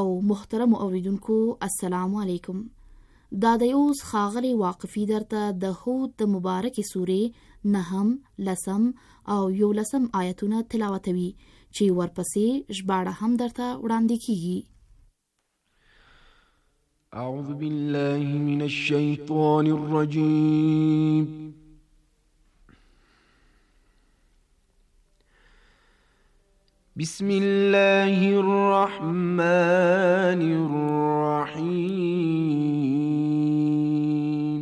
او محترم اوریدونکو السلام علیکم. دا د اوس خاغلی واقفی درته د هود د مبارک سوره 9 لسم او 11 آیتونه تلاوتوي چې ورپسې ژباړه هم درته وړاندې کیږي. اعوذ بالله من الشیطان الرجیم. بسم الله الرحمن الرحيم.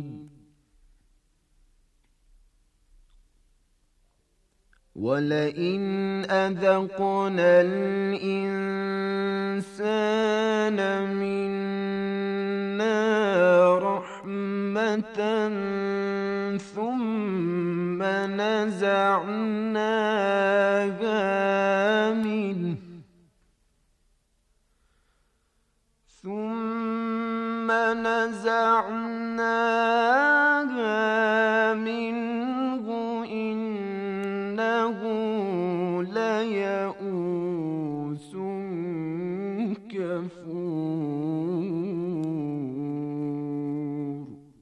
ولئن أذقنا الإنسان منا رحمة ثم نزعناها منه إنه ليئوس كفور.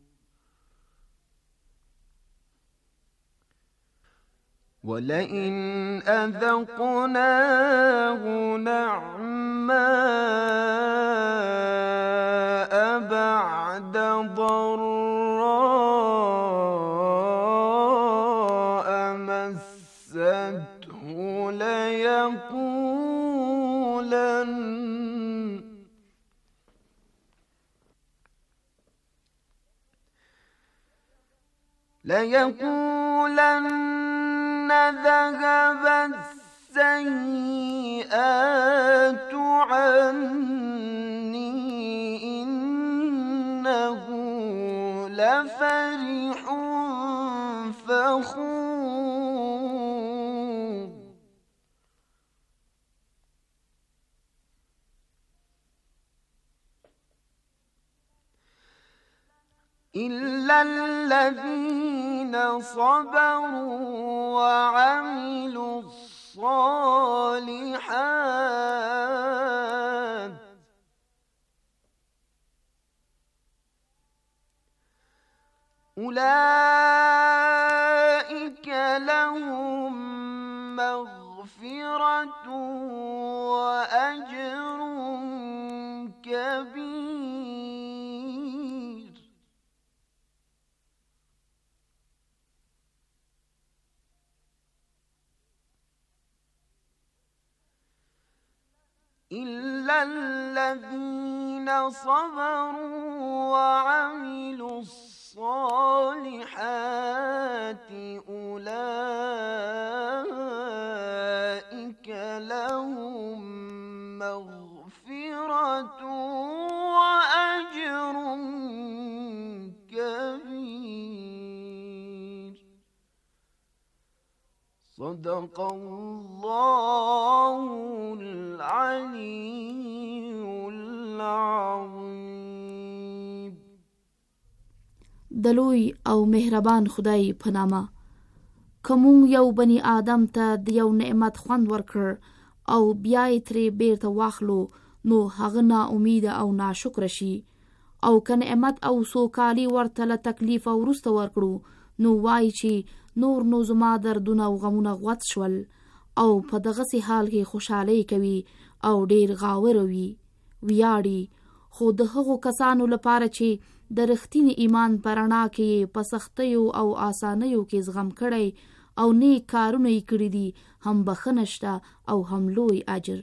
ولئن أذقناه نعماء بعد ضراء مسته ليقولن ذهب السيئات عني إنه لفرح فخور. إلا الذين صبروا وعملوا الصالحات أولئك لهم مغفرة وأجر كبير. إلا الذين صبروا وعملوا الصالحات أولئك لهم مغفرة وأجر كبير. صدق الله العلي العظيم. دلوی او مهربان خدای په نامه. کوم یو بنی آدم ته د یو نعمت خوند ورکړ او بیا یې ترې بیرته واخلو نو هغه نا امید او ناشکر شي، او که نعمت او سوکالي ورته له تکلیف وروسته ورکړو نو وایي چې نور نو زما دردونه او غمونه غوڅ شول، او په دغسې حال کې خوشحالي کوي او ډیر غاور ویاړي. خو د هغو کسانو لپاره چې د رښتینې ایمان په رڼا کې په سختیو او آسانیو کې زغم کړی او نیک کارونه یې کړي دي، هم بخښنه شته او هم لوی اجر.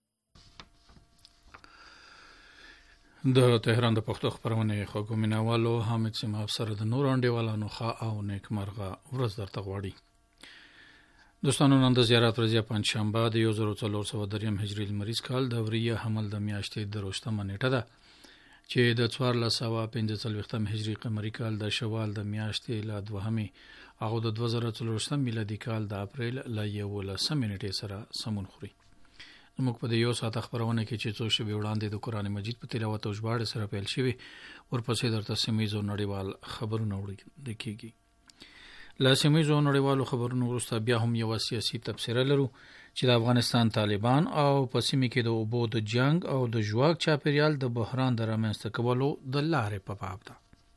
د تهران د پښتو خپرونې خوږو مینوالو، حامد سیماب سره د نور انډیوالانو ښه او نیکمرغه ورځ درته غواړي. دوستانو، نن د زیارت ورځ پنجشنبه د 1403 هجري لمریز کال د وریه حمل د میاشتې د 28 نیټه ده چې د 1445 هجري قمري کال د شوال د میاشتې له 2 او د 2024 میلادي کال د اپریل له 11 نیټې سره سمون خوري. موږ په یو ساعت خبرونه کې چې څو شپې وړاندې د قران مجید په تلاوت او ژباړه سره پیل شوی، ورپسې درته سیمایي نړیوال خبرونه وړاندې کیږي. لا سیمایي نړیوالو خبرونو وروسته بیا هم یو سیاسي تبصره لرو چې د افغانستان طالبان او په سیمه کې د اوبو د جنگ او د ژواک چاپیریال د بحران د رامنځته کولو د لارې په باب ده.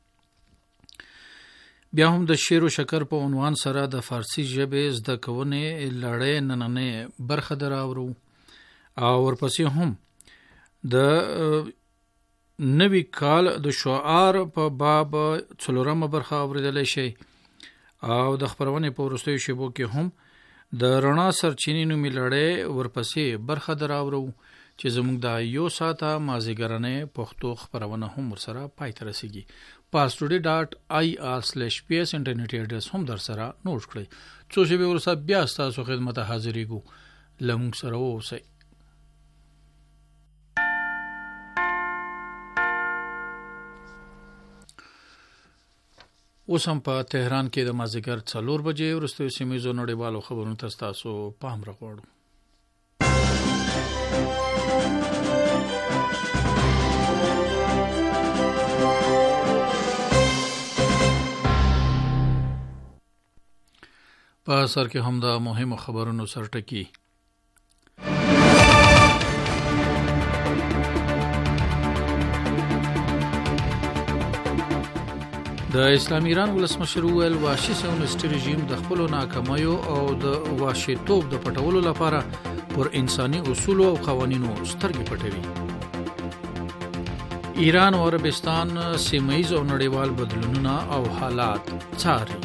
بیا هم د شعر و شکر په عنوان سره د فارسی ژبې زده کونې لړۍ نننۍ برخه دراورو او ورپسې هم د نوی کال د شعار په باب 4مه برخه اوریدلی شي او د خبرونې په وروستیو شیبو کې هم د رڼا سرچینې نومې لړۍ ورپسې برخه دراورو چې زموږ د یو ساعته مازیګرنۍ پښتو خبرونه هم ورسره پای ته رسیږي. parstoday.ir/ps انټرنیټ اډرس هم در سره نوٹ کړئ. څو شیبې وروسته بیا ستاسو خدمت حاضرېږو. لمونږ سره اوسئ. اوس هم په تهران کې د مازیګر 4 بجې وروستیو سیمهیزو نړیوالو خبرونو ته ستاسو پام راغواړو. په سر کې هم د مهمو خبرونو سرټکی. د اسلامي ایران ولسمشر وویل وحشي سیونیستي رژیم د خپلو ناکامیو او د وحشیتوب د پټولو لپاره پر انساني اصولو او قوانینو سترګې پټوي. ایران او عربستان سیمه‌ییز او نړیوال بدلونونه او حالات څاري.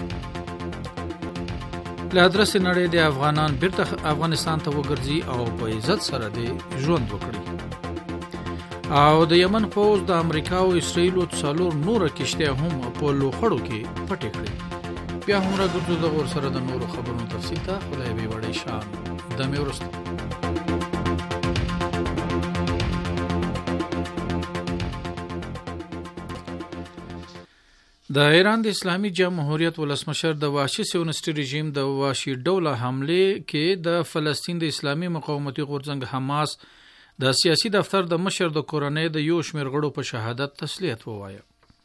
له ادرس نړۍ د افغانان بیرته افغانستان ته وګرځي او په عزت سره د ژوند وکړي. او د یمن پوز د امریکا او اسرائیل او 4 نور کشته هم په لوخړو کې پټې کړې. بیا هم راګرځو د ور سره د نورو خبرونو تفصیل ته خدای به وړي شان د مې ورست. د ایران د اسلامي جمهوریت ولسمشر د وحشي سیونیستي رژیم د وحشي ډوله حمله کې د فلسطین د اسلامي مقاومتي غورځنګ حماس د سیاسي دفتر د مشر د کورنۍ د یو شمېر غړو په شهادت تسلیت ووایه.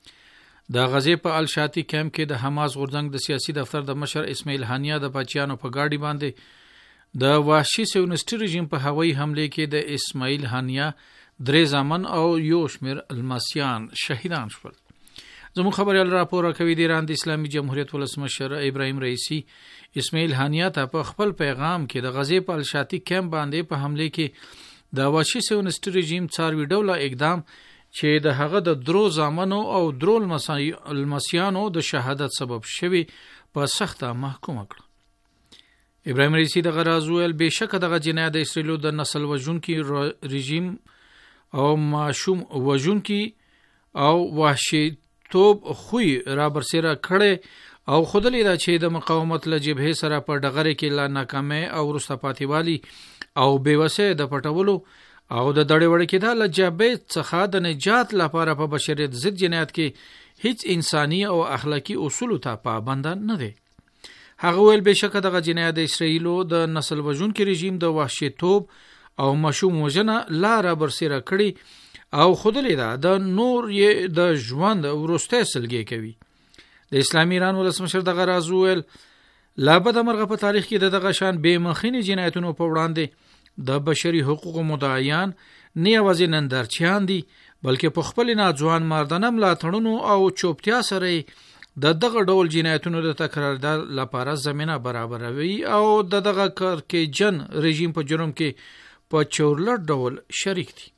د غزې په الشاتی کیمپ کې د حماس غورځنګ د سیاسي دفتر د مشر اسماعیل هانیه د بچیانو په گاډي باندې د وحشي سیونیستي رژیم په هوایي حمله کې د اسماعیل هانیه 3 زامن او یو شمېر الماسیان شهیدان شول. زموږ خبريال راپور کوي د ایران د اسلامي جمهوریت ولسمشر ابراهیم رئیسی اسماعیل هانیه ته په خپل پیغام کې د غزې په الشاتی کیمپ باندې په حمله کې د وحشي سیونیستي رژیم څاروي ډوله اقدام چې د هغه د درو زامنو او درو المسیانو د شهادت سبب شوی په سخته محکومه کړ. ابراهیم رئیسی د غراز ویل بهشکه دغه جنایت د اسرائیل د نسل وژونکي رژیم او ماشوم وژونکي او وحشي توب خوې را برسره کړي او خودلې دا چې د مقاومت له جبهه سره په ډغره کې لا ناکامه او رسته پاتېوالي او بیوسه د پټولو او د دړې وړ کې د لجبه څخه د نجات لپاره په بشریت ضد جنایت کې هیڅ انساني او اخلاقی اصول ته پابند نه دي. هغه ویل بهشکه دغه جنایت د اسرائیل د نسل وژونکي رژیم د وحشي توب او مشوم وژنه لاره برسره کړي او خودلې دا د نور یې د ژوند ورسته سلګي کوي. د اسلامي ایران ولسمشر دغه رازویل لا بد مرغه په تاریخ کې دغه شان بے مخینی جنایتونو په وړاندې د بشري حقوقو مدعیان نه یوازې نندارچیان دي بلکې په خپل ناځوان مردانه ملاتړونو او چوپتیا سره دغه ډول جنایتونو د تکرار لپاره زمينه برابروي او دغه کار کې جن رژیم په جرم کې په چورلټ ډول شریک دي.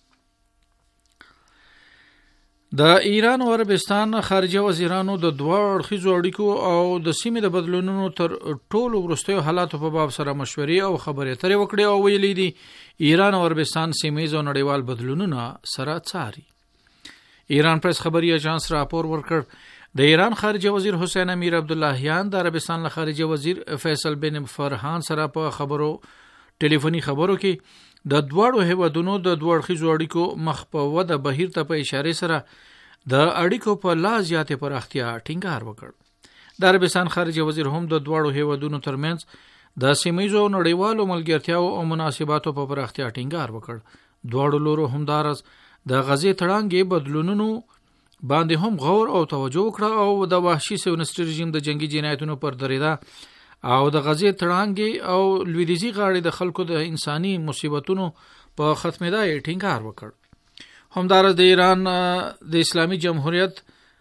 د ایران او عربستان خارجه وزیرانو د دوه اړخیزو اړیکو او د سیمې د بدلونونو تر ټولو وروستیو حالاتو په باب سره مشورې او خبرې اترې وکړې او ویلي دي ایران او عربستان سیمه‌ییز او نړیوال بدلونونه سره څاري. ایران پریس خبري اژانس راپور ورکړ د ایران خارجه وزیر حسین امیر عبداللهیان د عربستان خارجه وزیر فیصل بن فرحان سره په ټلیفوني خبرو کې د دوړو هیوادونو د دوړخیزو اړیکو مخ په وده بهیر ته په اشاره سره د اړیکو په لا زیاتې پراختیا ټینګار وکړ. د عربستان خارجه وزیر هم د دوړو هیوادونو ترمنځ د سیمه‌ییزو نړیوالو ملګرتیاو او مناسباتو په پراختیا ټینګار وکړ. دوړو لورو همدارس د غزې تړانګې بدلونونو باندې هم غور او توجه وکړه او د وحشي سیونیستي رژیم د جنگي جنایتونو پر دریدا او د غزې تړانګې او لویدیځي غاړې د خلکو د انساني مصیبتونو په ختمېدای ټینګار وکړ. همدارس د ایران د اسلامي جمهوریت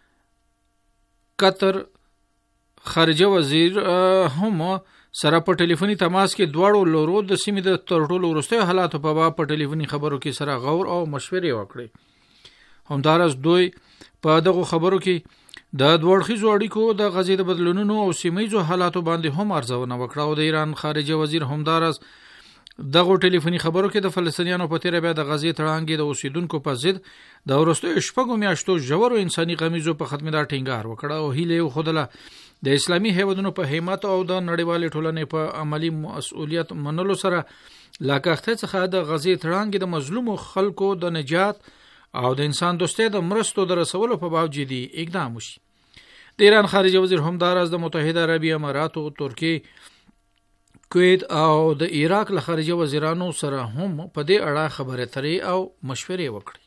قطر خارجه وزیر هم سره په ټلیفوني تماس کې دواړو لورو د سیمې د ترټولو وروستیو حالاتو په باب په ټلیفوني خبرو کې سره غور او مشورې وکړې. همدارس دوی په دغه خبرو کې د دوړخیزو اړیکو د غزې د بدلونونو او سیمایي حالاتو باندې هم ارزونه وکړه او د ایران خارجه وزیر همدارس دغه ټلیفوني خبرو کې د فلسطینیانو په تیر بیا د غزې تړانګې د اوسیدونکو په ضد د ورستو شپږو میاشتو ژورو انساني غمیزو په ختمېدا ټینګار وکړه او هیله خودله د اسلامي هیوادونو په همت او د نړیوال ټولنې په عملی مسؤلیت منلو سره لاکخته څخه د غزې تړانګې د مظلوم خلکو د نجات او د انسان دوستۍ د مرستو د رسولو په باب جدي اقدام وشي. د ایران خارجه وزیر همدارس د متحده عربی اماراتو، ترکیه، کویت او د عراق له خارجه وزیرانو سره هم په دې اړه خبرې اترې او مشورې وکړي.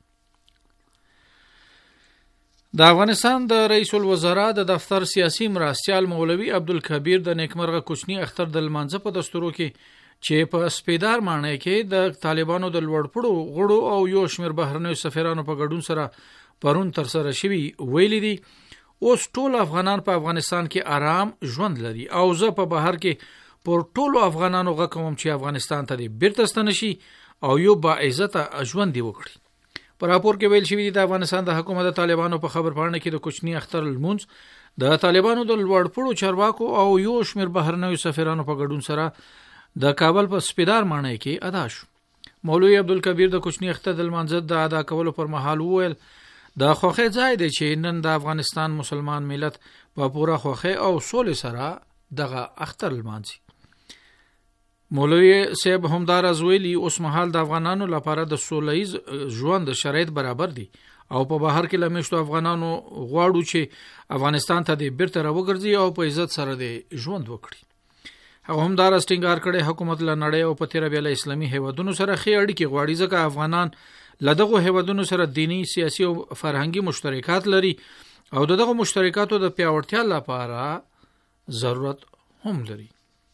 د افغانستان د رئیس الوزرا د دفتر سیاسي مرستیال مولوي عبدالکبیر د نیکمرغه کوچنی اختر د لمانځه په دستورو کې چې په سپیدار معنی کې د طالبانو د لوړپوړو غړو او یو شمېر بهرنیو سفیرانو په ګډون سره پرون تر سره شوي ویلي دي اوس ټول افغانان په افغانستان کې آرام ژوند لري او زه په بهر کې پر ټولو افغانانو غوښم چې افغانستان ته بیرته ستنه شي او یو با عزت ژوند دی وکړي. په راپور کې ویل شوی دی د افغانستان د حکومت د طالبانو په خبر پاڼه کې د کوچنی اختر لمونځ د طالبانو د لوړپوړو چارواکو او یو شمېر بهرنیو سفیرانو په ګډون سره د کابل په سپیدار معنی کې ادا شو. مولوي عبدالکبیر د کوچنی اختر د لمانځه د ادا کولو پر مهال وویل د خوخه ځای دی چې نن د افغانستان مسلمان ملت په پوره خوخه او سولې سره دغه اختر لمانځي. مولوي صاحب همدارس ویلي اوس مهال د افغانانو لپاره د سولهییز ژوند شرایط برابر دي او په بهر کې لمشتو افغانانو غواړو چې افغانستان ته د بیرته راوګرځي او په عزت سره د ژوند وکړي. هغه همدارس ټینګار کړي حکومت له نړۍ او په تیر بیا له اسلامي هیوادونو سره خې اړیکې غواړي ځکه افغانان له دغه هیوادونو سره دینی، سیاسي او فرهنګي مشترکات لري او دغه مشترکاتو د پیاوړتیا لپاره ضرورت هم لري.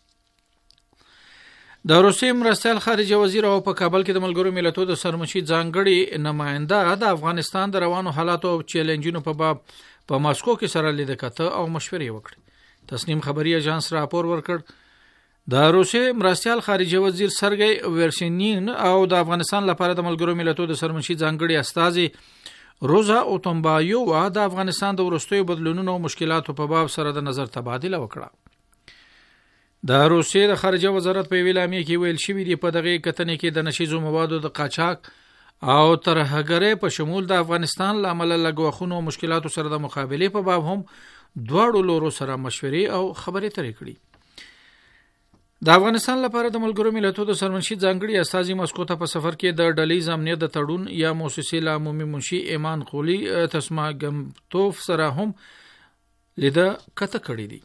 د روسیې مرستیال خارجه وزیر او په کابل کې د ملګرو ملتونو د سرمشي ځانګړي نماینده د افغانستان د روانو حالاتو او چیلنجونو په باب په ماسکو کې سره لیدل کته او مشورې وکړي. تسنیم خبري اژانس راپور ورکړ د روسیې مرستیال خارجه وزیر سرګی ورشینین او د افغانستان لپاره د ملګرو ملتونو د سرمشي ځانګړي استازي روزا اوتمبایو د افغانستان د ورستیو بدلونونو او مشکلاتو په باب سره د نظر تبادله وکړه. د روسیې د خارجه وزارت په ویلامې کې ویل شوی دی په دغه کتنې کې د نشیزو موادو د قاچاق او ترهګرۍ په شمول د افغانستان لامل لګوخونو او مشکلاتو سره د مقابله په باب هم دواړو لورو سره مشورې او خبرې ترې کړې. د افغانستان لپاره د ملګرو ملتونو د سرمنشي ځانګړي استازي مسکو ته په سفر کې د ډلې امنیت د تړون یا موسسې له عمومي منشي ایمان قولی تسما ګمتوف سره هم لیده کته کړې دي.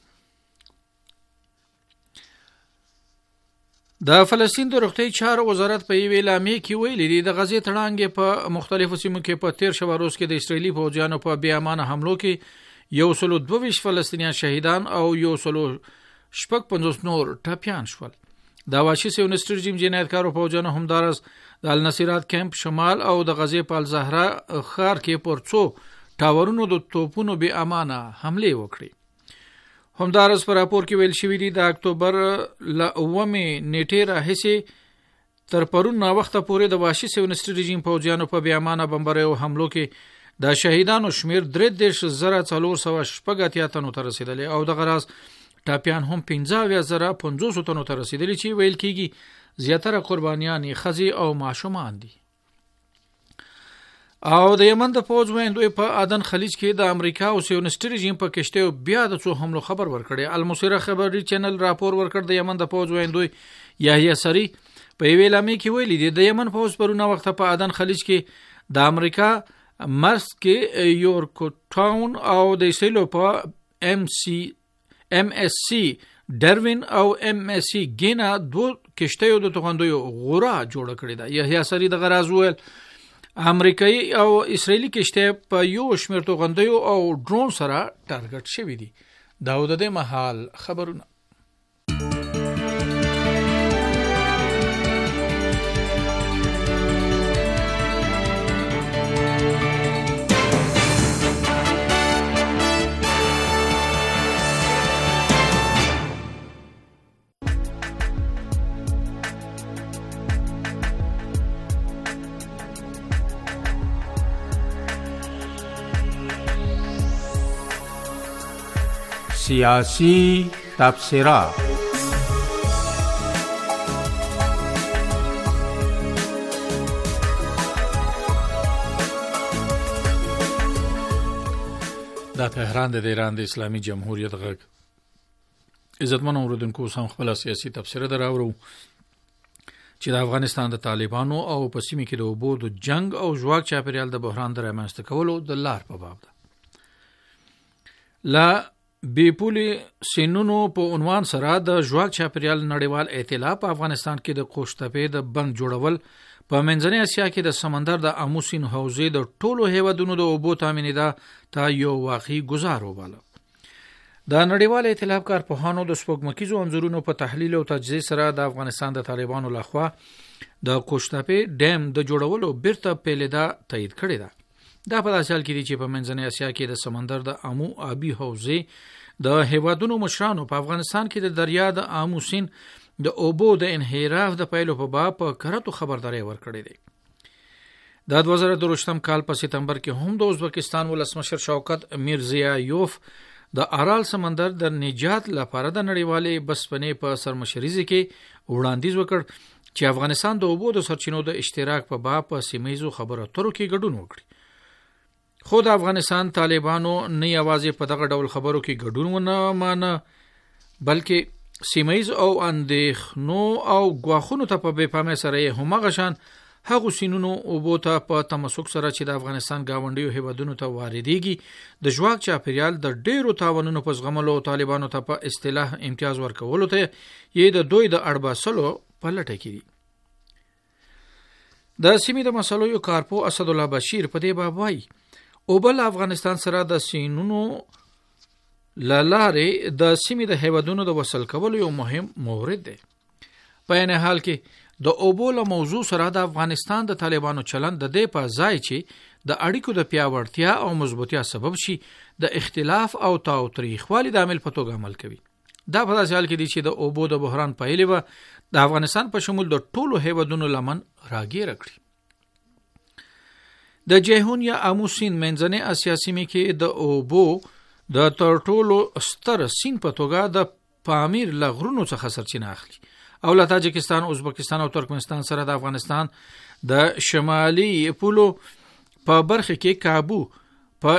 د فلسطین د روغتي چارو وزارت په ویلامې کې ویلي دی د غزې تړانګې په مختلفو سیمو کې په 13 شهر روز کې د اسرایلی فوجیانو په بې امانه حملو کې 122 فلسطینیان شهیدان او 150 نور ټپیان شول. د واشي سیونست رژیم جنایتکارو فوجیانو همدارس د النصيرات کیمپ شمال او د غزې په الزهرا ښار کې پرڅو ټاورونو د توپونو بې امانه حمله وکړي. همدارس پر راپور کې ویل شوی دی د اکتوبر ل 9 نیټه راهیسې تر پرون نا وخت پورې د واشي سیونست رژیم فوجیانو په بې امانه بمبارۍ او حملو کې د شهیدانو شمیر 3,480 تنو ته رسیدلی او د غراز ټاپیان هم 15,500 تنو ته رسیدلی چې ویل کیږي زیاتره قربانیان خزي او ماشومان دي. او د یمن د فوج ویندوی په عدن خلیج کې د امریکا او سیونست رژیم په کشته بیا د څو حملو خبر ورکړي. المصيره خبري چینل راپور ورکړ د یمن د فوج ویندوی یحیی سری په ویلامې کې ویلي دی د یمن فوج پرونه وخت په عدن خلیج کې د امریکا مرسک یورکو ټاون او د اسرائیل په MSC ډروین او MSC ګینا دوه کشتیو د توغندوی غورا جوړ کړی دا. یحیی سری د غراز ویل امریکایي او اسرائیلی کشته په یو شمېر توغندیو او ډرون سره ټارګټ شوی دي. دا د دې محل خبرونه. سیاسی تبصره. دا تهران د ایران د اسلامي جمهوریت غږ. عزتمن اوریدونکو، سم خپل سیاسي تبصره دراوړو چې د افغانستان د طالبانو او په سیمه کې د اوبو د جنگ او ژواک چاپیریال د بحران د رامنځته کولو د لار په باب ده. لا بیپولي سینونو په عنوان سره د ژواک چاپیریال نړیوال ائتلاف په افغانستان کې د قوشتپې د بند جوړول په منځنۍ اسیا کې د سمندر د آمو سیند حوزې د ټولو هیوادونو د اوبو تامینیدا ته یو واقعي گزار وباله. د نړیوال ائتلاف کارپوهانو د سپوږمکیزو انځورونو په تحلیل او تجزیه سره د افغانستان د طالبانو لخوا د قوشتپې ډیم د جوړولو بیرته پیلیدا تایید کړې ده. دا په داسې حال کې دي چې په منځنۍ اسیا کې د سمندر د آمو آبي حوزې د هیوادونو مشرانو په افغانستان کې د دریا د آمو سیند د اوبو د انحراف د پیلو په باب په کراتو خبرداري ورکړې ده. د 2023 کال په سپتمبر کې هم د ازبکستان ولسمشر شوکت میرزیایوف د آرال سمندر د نجات لپاره د نړیوالې بسپنې په سرمشريزي کې وړاندیز وکړ چې افغانستان د اوبو د سرچینو د اشتراک په باب په سیمایي خبرو اترو کې ګډون وکړي. خو د افغانستان طالبانو نه یوازې په دغه ډول خبرو کې ګډون ونه مانه، بلکې سیمایي او اندېښنو او غواخونو ته په بېپامه سره هم غشان هغه سینونو اوبو ته په تمسک سره چې د افغانستان گاونډیو هیوادونو ته واردېږي د ژواک چاپیریال د ډیرو تاوانونو په زغملو طالبانو ته په اصطلاح امتیاز ورکولو ته یې د دوی د اړباسلو په لټه کې دي. د سیمې د مسلو یو کارپو اسد الله بشیر په دې باب وایي اوبل افغانستان سره د سینونو لاره د سیمې د هیوادونو د وصل کولو یو مهم مورد دی. په عین حال کې د اوبو له موضوع سره د افغانستان د طالبانو چلند د دې په ځای چې د اړیکو د پیاوړتیا او مضبوطیا سبب شي د اختلاف او تاوتریخوالي د عامل په توګه عمل کوي. دا په داسې حال کې دي چې د اوبو د بحران پایلې به د افغانستان په شمول د ټولو هیوادونو لمن راګیر کړي. د جهون یا آمو سیند منځنۍ اسیا سیمې کې د اوبو د تر ټولو ستر سیند په توګه د پامیر لغرونو څخه سرچینه اخلي او له تاجکستان، ازبکستان او ترکمنستان سره د افغانستان د شمالي پولو په برخه کې کابو په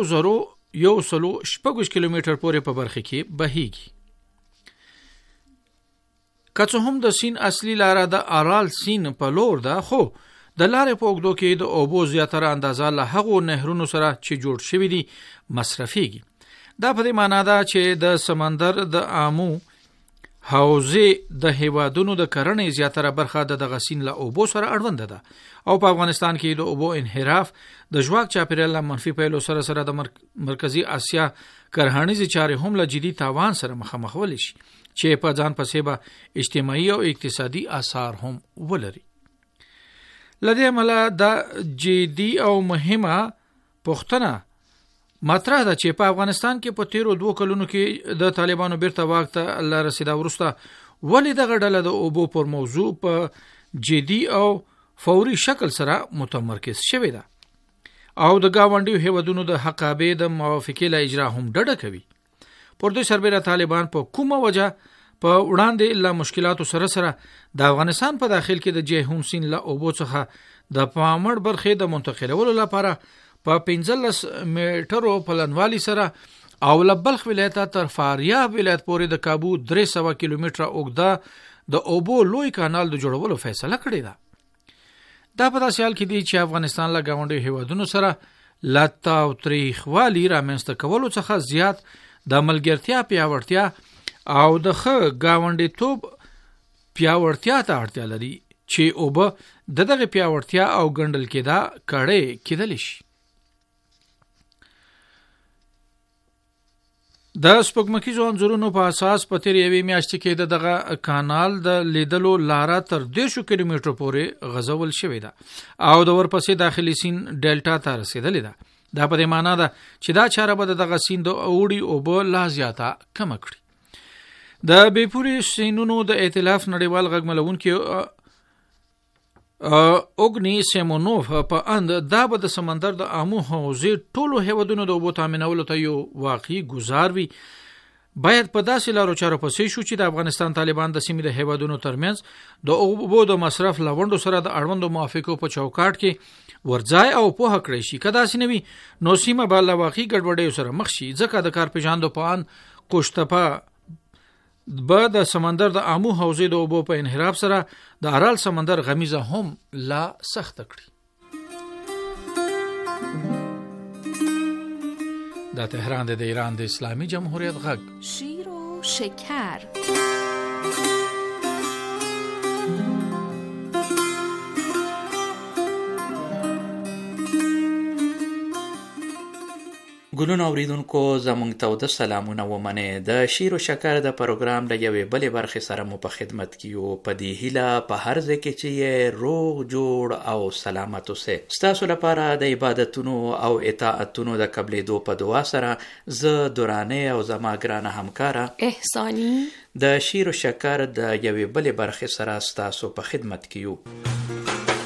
1,160 کیلومتر پورې په برخه کې بهيږي. که څه هم د سیند اصلي لاره د آرال سیند په لور ده، خو د لارې په اوږدو کې د اوبو زیاتره اندازه له هغو نهرونو سره چې جوړ شوي دي مصرفيږي. دا په دې معنی ده چې د سمندر د آمو حوزې د هیوادونو د کرنې زیاتره برخه د دغه سیند له اوبو سره اړوند ده او په افغانستان کې د اوبو انحراف د ژواک چاپیریال منفي پیلو سره سره د مرکزی اسیا کرهنیزي چارې هم له جدي تاوان سره مخامخ ول شي چې په ځان پسې به اجتماعي او اقتصادي آثار هم ولري. لدې عمله د جدي او مهمه پوښتنه مطرح ده چې په افغانستان کې په 13 کلونو کې د طالبانو بیرته واک ته الله رسیدا ورسته ولې دغه ډله د اوبو پر موضوع په جدي او فوري شکل سره متمرکز شوې ده او د گاونډیو هیوادونو د حقابې د موافقې له اجرا هم ډډه کوي. پر دې سربېره طالبان په کومه وجه په وړاندې له مشکلاتو سره سره د افغانستان په داخل کې د جهون سیند له اوبو څخه د پامړ برخې د منتقلولو لپاره په 15 میټرو پلنوالي سره او له بلخ ولایت تر فاریاب ولایت پورې د کابو 300 کیلومتره اوږده د اوبو لوی کانال د جوړولو فیصله کړې ده. دا په داسې حال کې دی چې افغانستان له گاونډیو هیوادونو سره لا تاوتریخوالي رامنځته کولو څخه زیات د ملګرتیا پیاوړتیا او د ښه گاونډیتوب پیاوړتیا ته اړتیا لري چې اوبه دغه پیاوړتیا او ګڼل کېدا کړي کېدل شي. د سپوږمکیزو انځورونو په اساس په تیر یوې میاشتې کې دغه کانال د لیدلو لاره تر 150 کیلومتر پورې غځول شوې ده او د ورپسې داخلي سیند ډیلټا ته رسیدلې ده. دا په معنا ده چې دا چاره به دغه سیند اوړي اوبه لا زیاته کم کړي. د بیپوري سینونو د ائتلاف نړیوال غږملونکي اوګنی سیمونوف په اند دا به د سمندر د آمو حوزې ټولو هیوادونو د اوبو تامینولو ته یو واقعي گزار وي باید په داسې لارو چارو پسې شو چې د افغانستان طالبان د سیمې د هیوادونو ترمنځ د اوبو د مصرف لوندو سره د اړوندو موافقو په چوکاټ کې ورځای او پوهه کړی شي. کدا سينوي نو سیمه به لا واقعي ګډوډۍ سره مخ شي، ځکه د کار پیژاندو پان قوشتپه به د سمندر د امو حوزې د اوبو په انحراف سره د ارال سمندر غمیزه هم لا سخت کړي. دا تهران د ایران د اسلامي جمهوریت غږ شیر و شکر. ګلونو اوریدونکو زموږ ته د سلامونه ومنه. د شیر او شکر د پروګرام د یوې بلې برخې سره مو په خدمت کې یو. په دې هیله په هر ځای کې چې روغ جوړ او سلامت اوسئ. ستاسو لپاره د عبادتونو او اطاعتونو د قبلېدو په دعا سره زه دورانه او زما ګرانه همکاره احسانی د شیر او شکر د یوې بلې برخې سره ستاسو په خدمت کې یو.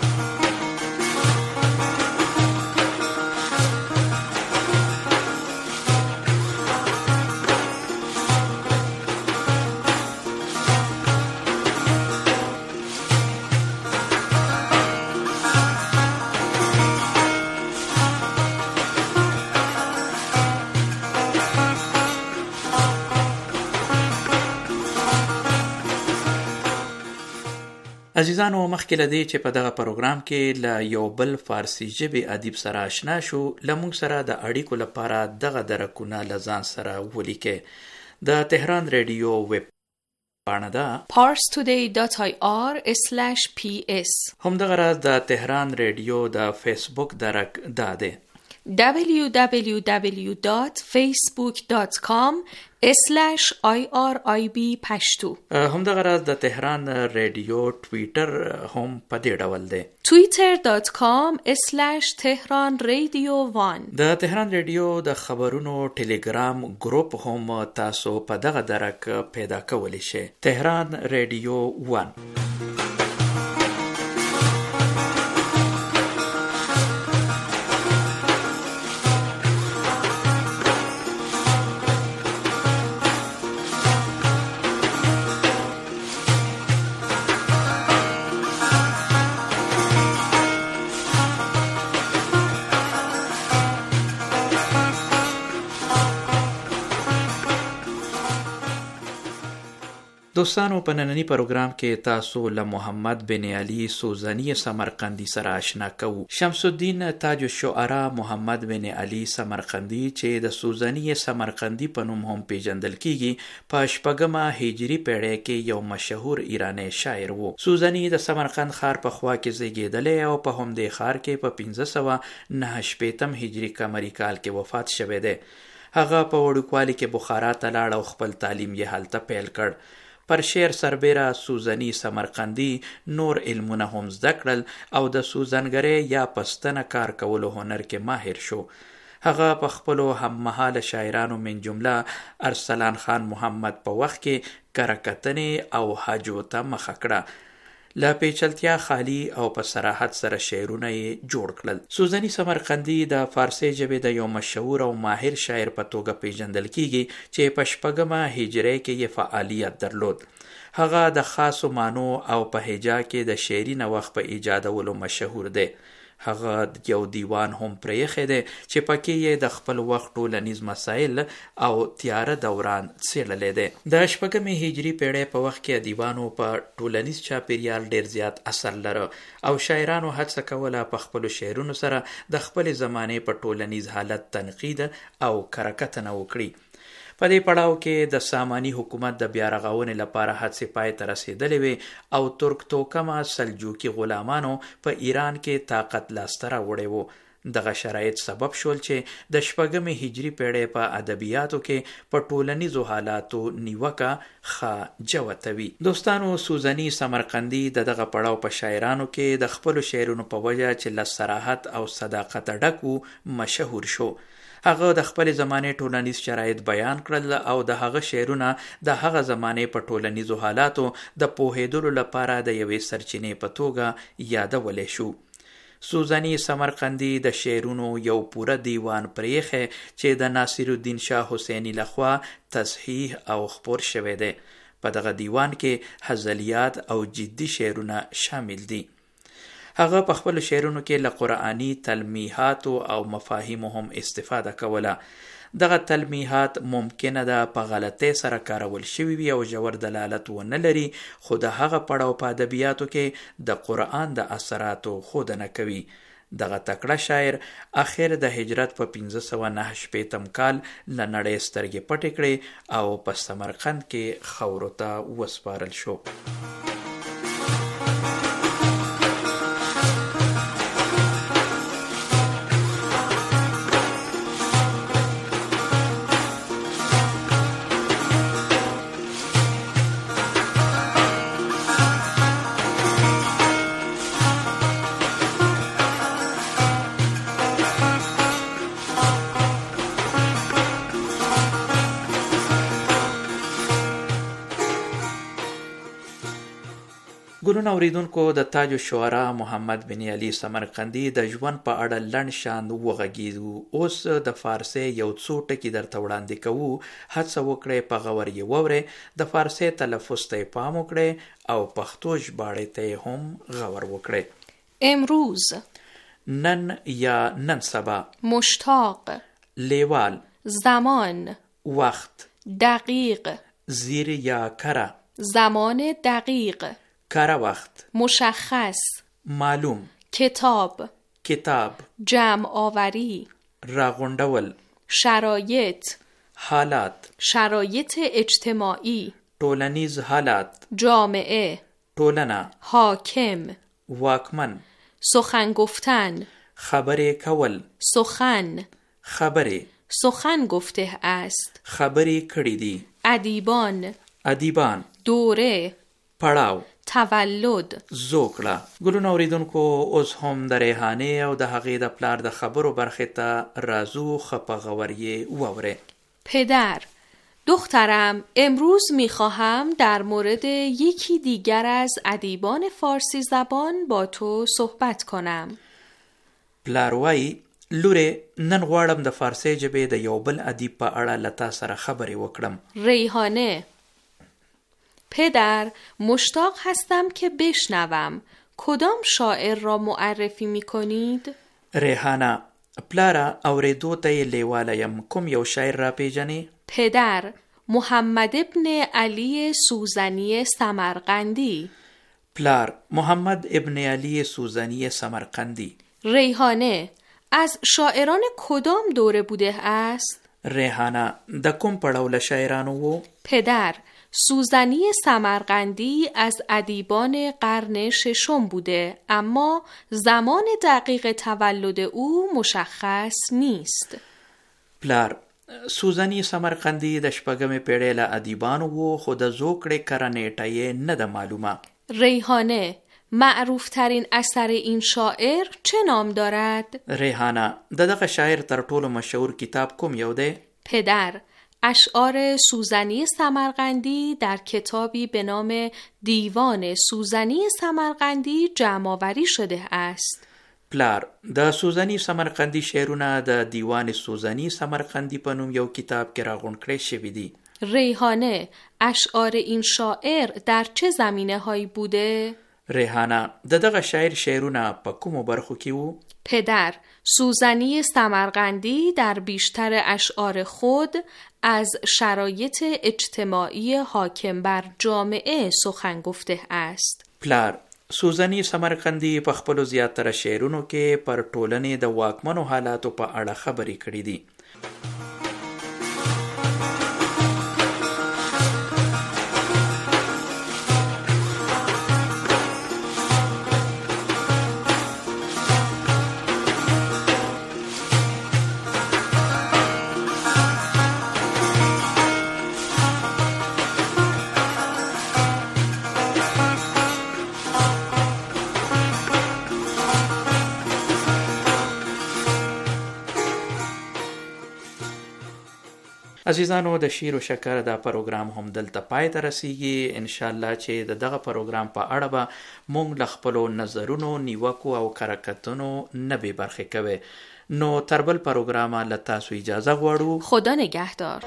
عزیزانو، مخکې لدی چې په دغه پروګرام کې له یو بل فارسی ژبې ادیب سره آشنا شو، لمونږ سره د اړیکو لپاره دغه درکونه لزان سره ولیکه. د تهران رادیو ویب پاڼه ده parstoday.ir/ps. همدغه راز د تهران رادیو د فیسبوک درک داده www.facebook.com/IRIB پشتو. همدغه راز د تهران رادیو ټویټر هم په دې ډول دی twitter.com/tehranradio1. د تهران رادیو د خبرونو ټلګرام ګروپ هم تاسو په دغه درک پیدا کولی شئ. تهران رادیو 1. دوستانو، په نننی پروګرام کې تاسو له محمد بن علي سوزنی سمرقندی سره آشنا کوو. شمس الدین تاج الشعراء محمد بن علي سمرقندی چې د سوزنی سمرقندی په نوم هم پیژندل کیږي، په شپږمه هجری پیړۍ کې یو مشهور ایرانی شاعر وو. سوزنی د سمرقند ښار په خوا کې زیږیدلی او په همدې ښار کې په 1509 هجری قمری کال کې وفات شوی دی. هغه په وړوکوالي کې بخارا ته لاړ او خپل تعلیم یې هلته پیل کړ. پر شعر سربیره سوزنی سمرقندی نور علمونه هم زده کړل او د سوزنګرۍ یا پستنه کار کولو هنر کې ماهر شو. هغه په خپلو هممهاله شاعرانو من جمله ارسلان خان محمد په وخت کې کرکتنې او حاجو ته مخه کړه. له پیچلتیا خالی او په صراحت سره شعرونه یې جوړ کړل. سوزنی سمرقندی د فارسی ژبې د یو مشهور او ماهر شاعر په توګه پیژندل کیږي چې په شپږمه هجری کې یې فعالیت درلود. هغه د خاصو معنو او په هجا کې د شعري نوښت په ایجادولو مشهور دی. هغه یو دیوان هم پرېښی دی چې پکې یې د خپل وخت ټولنیز مسایل او تیاره دوران څېړلی دی. د شپږمې هجري پیړۍ په وخت کې ادیبانو په ټولنیز چاپیریال ډېر زیات اثر لره او شاعرانو هڅه کوله په خپلو شعرونو سره د خپلې زمانې په ټولنیز حالت تنقید او کرکتنه وکړي. په دې پړاو کې د ساماني حکومت د بیا رغونې لپاره هڅې پای ته رسېدلې وې او ترک توکمه سلجوقي غلامانو په ایران کې طاقت لاسته راوړی و. دغه شرایط سبب شول چې د شپږمې هجري پیړۍ په ادبیاتو کې په ټولنیزو حالاتو نیوکه ښه جوته وي. دوستانو، سوزنی سمرقندی دغه پړاو په شاعرانو کې د خپلو شعرونو په وجه چې له صراحت او صداقت ډک و مشهور شو. هغه د خپل زمانه ټولنیز شرایط بیان کړل او د هغه شعرونه د هغه زمانه په ټولنیزو حالاتو د پوهېدلو لپاره د یوې سرچینې په توګه یادولې شو. سوزنی سمرقندي د شعرونو یو پوره دیوان پرېښی چې د ناصر الدین شاه حسیني لخوا تصحیح او خپور شوی دی. په دغه دیوان کې هزلیات او جدي شعرونه شامل دي. هغه په خپل شعرونو کې له قرآني تلمیحات او مفاهیمو هم استفاده کوله. دغه تلمیحات ممکنه ده په غلطۍ سره کارول شوي وي او ژور دلالت ونه لري، خو د هغه پړاو په ادبیاتو کې د قرآن د اثراتو ښودنه کوي. دغه تکړه شاعر اخر د هجرت په 1509 کال له نړۍ سترګې پټې کړې او په سمرقند کې خاورو ته وسپارل شو. ګلونه اوریدونکو، د تاج الشعراء محمد بن علي سمرقندي د ژوند په اړه لنډ شان وغږیدو. اوس د فارسي یو څو ټکي درته وړاندې کوو. هڅه وکړئ په غور یې واورئ، د فارسي تلفظ ته پام وکړئ او پښتو ژباړې ته هم غور وکړئ. امروز، نن یا نن سبا. مشتاق، لیوال. زمان، وقت. دقیق، زیر یا کره. زمان دقیق. کره وقت. مشخص، معلوم. کتاب، کتاب. جمع آوری. راغونډول. شرایط، حالات. شرایط اجتماعی. ټولنیز حالات. جامعه. ټولنه. حاکم. واکمن. سخن گفتن. خبرې کول. سخن. خبرې. سخن گفته است. خبرې کړې دي. ادیبان. ادیبان. دوره. پړاو. تولد. زوکړه. ګلونه اوریدونکو، اوس هم د ریحانې او د هغې د پلار د خبرو برخې ته راځو. ښه په غور یې واورئ. پدر، دخترم، امروز میخواهم در مورد یکی دیگر از ادیبان فارسی زبان با تو صحبت کنم. پلار وایي، لورې، نن غواړم د فارسی ژبې د یو بل ادیب په اړه له تا سره خبرې وکړم. ریحانه. پدر، مشتاق هستم که بشنوم. کدام شاعر را معرفی می کنید؟ ریحانه، پلاره، اوریدو ته یې لیواله یم. کوم یو شاعر را پیژنې؟ پدر، محمد ابن علی سوزنی سمرقندی. پلار، محمد ابن علی سوزنی سمرقندی. ریحانه، از شاعران کدام دوره بوده است؟ ریحانه، د کوم پړاو له شاعرانو و؟ پدر، سوزنی سمرقندی از ادیبان قرن ششم بوده، اما زمان دقیق تولد او مشخص نیست. پلار، سوزنی سمرقندی د شپږمې پیړۍ له ادیبانو و، خو د زوکړې کره نیټه یې نه ده معلومه. ریحانه، معروف ترین اثر این شاعر چه نام دارد؟ ریحانه، د دغه شاعر تر ټولو مشهور کتاب کوم یو دی؟ پدر، اشعار سوزنی سمرقندی در کتابی به نام دیوان سوزنی سمرقندی جمع‌آوری شده است. پلار، د سوزنی سمرقندی شعرونه د دیوان سوزنی سمرقندی په نوم یو کتاب کې راغونډ کړی شوي دي. ریحانه، اشعار این شاعر در چه زمینه‌هایی بوده؟ ریحانه، د دغه شاعر شعرونه په کومو برخو کې وو؟ پدر، سوزنی سمرقندی در بیشتر اشعار خود از شرایط اجتماعی حاکم بر جامعه سخن گفته است. پلار، سوزنی سمرقندی په خپلو زیاتره شعرونو کې پر ټولنې د واکمنو حالاتو په اړه خبرې کړې دي. عزیزانو د شیر او شکر دا پروګرام هم دلته پای ته رسیږي. ان شاء الله چې دغه پروګرام په اړه به مونږ له خپلو نظرونو، نیوکو او کراکتونو نه بې برخې کوي. نو تر بل پروګرامه له تاسو اجازه غواړو. خدا نگهدار.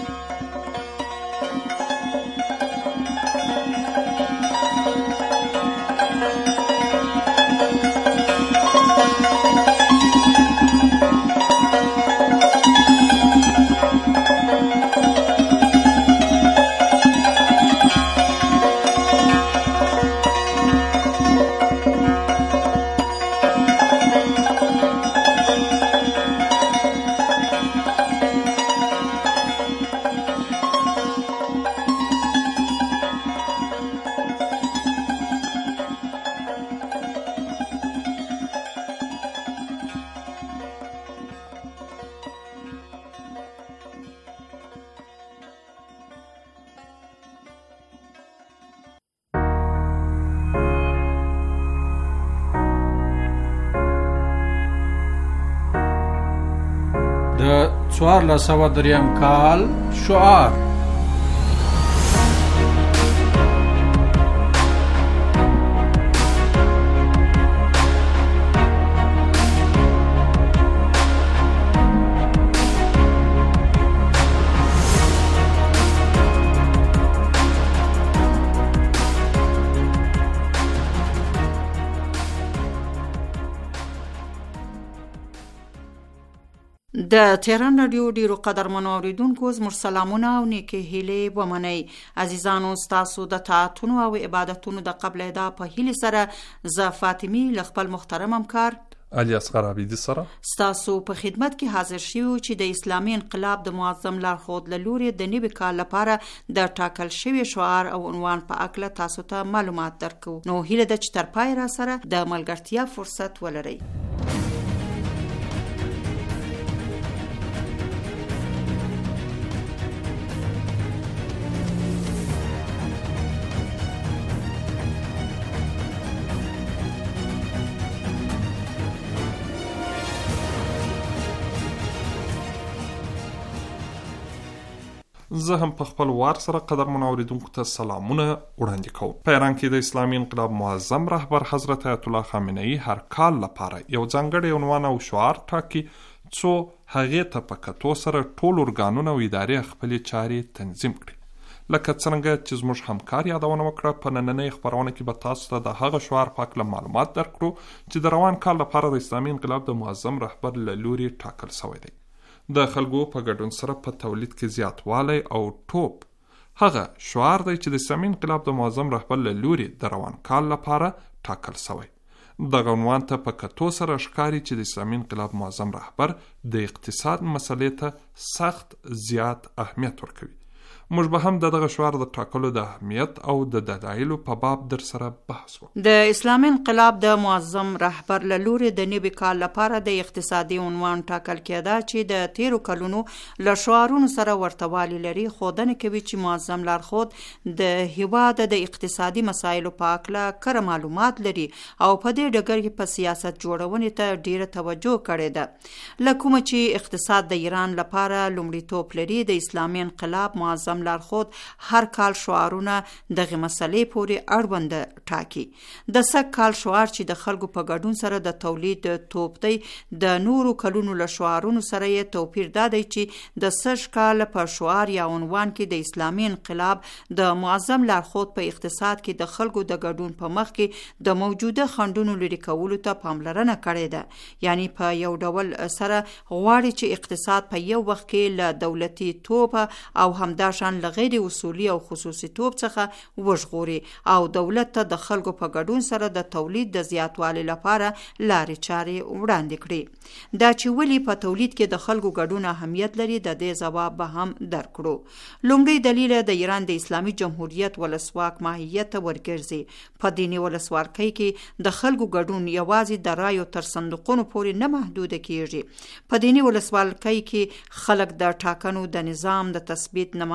د 1403 کال شعار. د تهران رادیو ډیرو قدرمنو اوریدونکو زموږ سلامونه او نیکې هیلې ومنئ. عزیزانو، ستاسو د طاعتونو او عبادتونو د قبل ادا په هیلې سره زه فاطمی له خپل محترم همکار علي اصغر عبیدی سره ستاسو په خدمت کې حاضر شوو چې د اسلامي انقلاب د معظم لارښود له لوري د نوي کال لپاره د ټاکل شوي شعار او عنوان په اړه تاسو ته معلومات درکو. نو هیله ده چې تر پای را سره د ملګرتیا فرصت ولرئ. زه هم په خپل وار سره قدرمنو اوریدونکو ته سلامونه وړاندې کوم. په ایران کې د اسلامي انقلاب معظم رهبر حضرت آیت الله خامنه‌ای هر کال لپاره یو ځانګړی عنوان او شعار ټاکي څو هغې ته په کتو سره ټول ارګانونه او ادارې خپلې چارې تنظیم کړي. لکه څنګه چې زموږ همکار یادونه وکړه، په نننۍ خپرونه کې به تاسو ته د هغه شعار په هکله معلومات درکړو چې د روان کال لپاره د اسلامي انقلاب د معظم رهبر له لوري ټاکل شوی دی. د خلکو په ګډون سره په تولید کې زیاتوالی او ټوپ هغه شعار دی چې د اسلامي انقلاب د معظم رهبر له لوري د روان کال لپاره ټاکل شوی. دغه عنوان ته په کتو سره ښکاري چې د اسلامي انقلاب معظم رهبر د اقتصاد مسلې ته سخت زیات اهمیت ورکوي. موږ به هم دغه شعار د ټاکلو د اهمیت او د دلایلو په باب در سره بحث وکړو. د اسلامي انقلاب د معظم رهبر له لوري د نوي کال لپاره د اقتصادي عنوان ټاکل کېده چې د تیرو کلونو له شعارونو سره ورته والی لري. ښودنه کوي چې معظم لارښود د هیواد د اقتصادي مسایلو په اړه کره معلومات لري او په دې ډګر کې په سیاست جوړونې ته ډیره توجه کړې ده. لکه چې اقتصاد د ایران لپاره لومړیتوب لري، د اسلامي انقلاب معظم لارښود هر کال شعارونه دغه مسلې پورې اړوند ټاکي. د سږ کال شعار چې د خلکو په ګډون سره د تولید توپ دی، د نورو کلونو له شعارونو سره یې توپیر دا دی چې د سږ کال په شعار یا عنوان کې د اسلامي انقلاب د معظم لارښود په اقتصاد کې د خلکو د ګډون په مخ کې د موجوده خنډونو لرې کولو ته پاملرنه کړې ده. یعنی په یو ډول سره غواړي چې اقتصاد په یو وخت کې له دولتي توپ او همداشان له غیر اصولي او خصوصي توپ څخه وژغوري او دولت ته د خلکو په ګډون سره د تولید د زیاتوالي لپاره لارې چارې وړاندې کړي. دا چې ولې په تولید کې د خلکو ګډون اهمیت لري، د دې ځواب به هم درکړو. لومړی دلیل د ایران د اسلامي جمهوریت ولسواک ماهیت ورګرځي. په دیني ولسواکۍ کې د خلکو ګډون یوازې د رایو تر صندوقونو پورې نه محدود کیږي. په دیني ولسواکۍ کې خلک د ټاکنو د نظام د تثبیت نه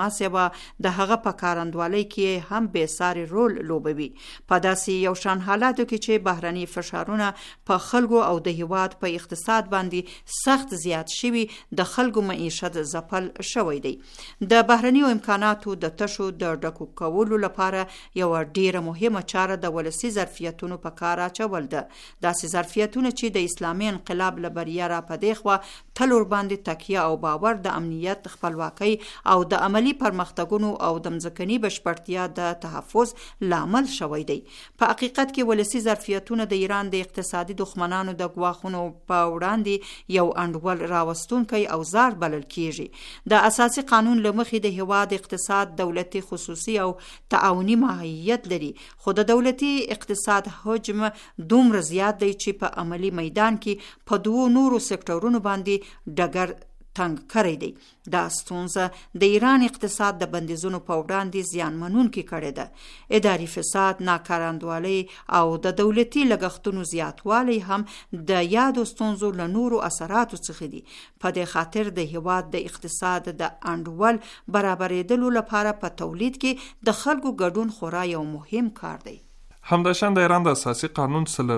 ماسیوا د هغه په کارندوالۍ کې هم بې ساري رول لوبوي په داسې یو شان حالاتو کې چې بهرني فشارونه په خلکو او د هیواد په اقتصاد باندې سخت زیات شوي د خلکو معیشت ځپل شوی دی. د بهرنیو امکاناتو د تشو د ډکو کولو لپاره یو ډیره مهمه چاره د ولسي ظرفیتونو په کار اچول ده. داسې ظرفیتونه چې د اسلامي انقلاب له بریا را پدې خوا تل ور باندې تکیه او باور د امنیت، خپلواکۍ او د عملی پرمختګونو او د مځکني بشپړتیا د تحفظ لامل شوی دی. په حقیقت کې ولسي ظرفیتونه د ایران د اقتصادي دښمنانو د ګواښونو په وړاندې یو انډول راوستونکی اوزار بلل کیږي. د اساسي قانون له مخې د هیواد اقتصاد دولتي، خصوصي او تعاوني ماهیت لري، خو د دولتي اقتصاد حجم دومره زیات دی چې په عملی میدان کې په دوو نورو سکتورونو باندې ډګر تنگ کړی دی. دا ستونزه د ایران اقتصاد د بندیزونو په وړاندې زیانمنونکې کړې ده. اداري فساد، ناکارندوالي او د دولتي لګښتونو زیاتوالی هم د یادو ستونزو له نورو اثراتو څخه دي. په دې خاطر د هیواد د اقتصاد د انډول برابرېدلو لپاره په تولید کې د خلکو ګډون خورا یو مهم کار دی. همداشان د ایران د اساسي قانون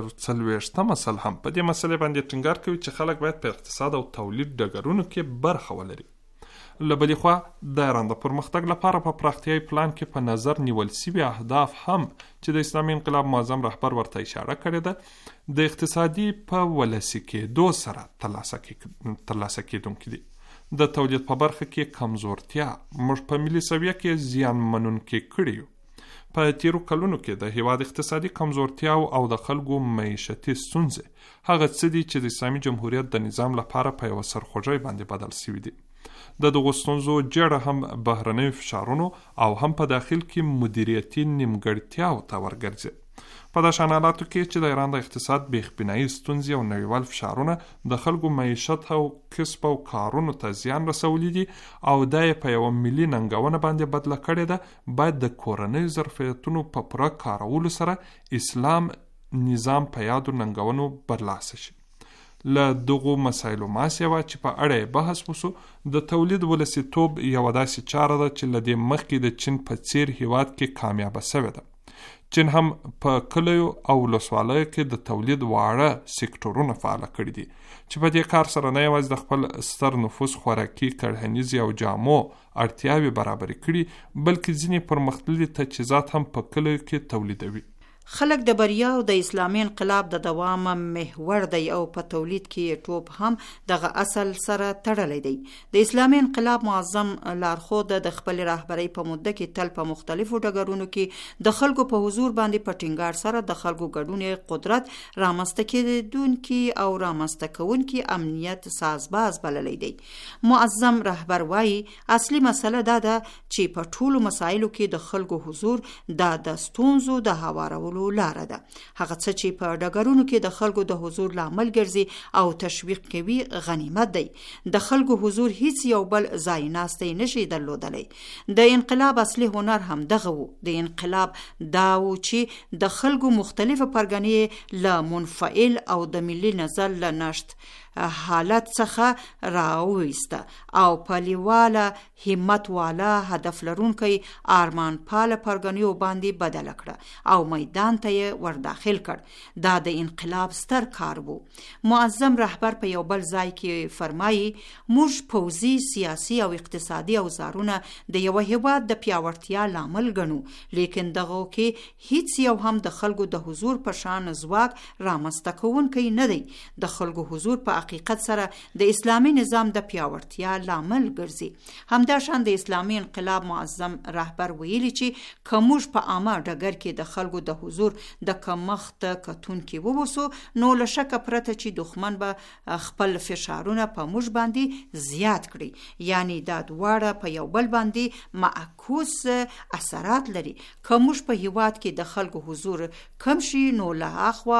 40 اصل هم په دې مسلې باندې ټینګار کوي چې خلک باید په اقتصاد او تولید ډګرونو کې برخه ولري. له بلې خوا د ایران د پرمختګ لپاره په پراختیایي پلان کې په نظر نیول شوي اهداف هم چې د اسلامي انقلاب معظم رهبر ورته اشاره کړې ده د اقتصادي په ولسي کېدو سره ترلاسه کېدونکي دي. د تولید په برخه کې کمزورتیا موږ په ملي سویه کې زیانمنونکي کړي یو. په تیرو کلونو کې د هیواد اقتصادي کمزورتیا او د خلکو معیشتي ستونزې هغه څه دي چې د اسلامي جمهوریت د نظام لپاره په یوه سرخوږی باندې بدل شوي دي. د دغو ستونزو جړه هم بهرنیو فشارونو او هم په داخل کې مدیریتي نیمګړتیاو ته ورګرځي. په داسې حالاتو کې چې د ایران د اقتصاد بېخبنایي ستونزې او نړیوال فشارونه د خلکو معیشت او کسب او کارونو ته زیان رسولی دي او دا یې په یوه ملي ننګونه باندې بدله کړې ده، باید د کورنیو ظرفیتونو په پوره کارولو سره اسلام نظام په یادو ننګونو برلاسه شي. له دغو مسایلو ماسیوا چې په اړه یې بحث وسو د تولید ولسیتوب یوه داسې چاره ده چې له دې مخکې د چین په څیر هیواد کې کامیابه سوې ده. چین هم په کلیو او ولسوالیو کې د تولید واړه سکتورونه فعاله کړي دي چې په دې کار سره نه یوازې د خپل ستر نفوس خوراکي، کرهنیزې او جامو اړتیاوې برابرې کړي، بلکې ځینې پرمختللي تجهیزات هم په کلیو کې تولیدوي. خلک د بریا او د اسلامي انقلاب د دوام محور دی او په تولید کې ټوپ هم دغه اصل سره تړلی دی. د اسلامي انقلاب معظم لارښود د خپل رهبرۍ په موده کې تل په مختلفو ډګرونو کې د خلکو په حضور باندې په ټینګار سره د خلکو ګډون قدرت رامنځته کېدونکي او رامنځته کوونکي امنیت سازباز بللی دی. معظم رهبر وایي اصلي مسله دا ده چې په ټولو مسایلو کې د خلکو حضور د ستونزو د هوارولو لاره ده. هغه څه چې په ډګرونو کې د خلکو د حضور لامل ګرځي او تشویق کوي غنیمت دی. د خلکو حضور هیڅ یو بل ځای ناستی نشي درلودلی. د انقلاب اصلي هنر هم دغه و. د انقلاب دا و چې د خلکو مختلفه پرګنې له منفعل او د ملي نظر له نشت حالت څخه راوویسته او په لیواله همت والا هدف لرونکی آرمان پاله پرګنیو باندې بدله کړه او میدان ته یې ورداخل کړ. دا د انقلاب ستر کار وو. معظم رهبر په یو بل ځای کې فرمایي موږ پوځي، سیاسي او اقتصادي اوزارونه د یو هیواد د پیاوړتیا لامل ګڼو، لیکن دغه کې هیڅ یو هم د خلکو د حضور په شان ځواک رامنځته کوونکی نه دی. د خلکو حضور په حقیقت سره د اسلامي نظام د پیاوړتیا لامل ګرځي. همداشان د اسلامي انقلاب معظم رهبر ویلي چې که موږ په عامه ډګر کې د خلکو د حضور د کمښت کتونکي ووسو، نو له شکه پرته چې دښمن به خپل فشارونه په موږ باندې زیات کړي، یعنی دا دواړه په یو بل باندې معکوس اثرات لري. که موږ په هیواد کې د خلکو حضور کم شي، نو له اخوا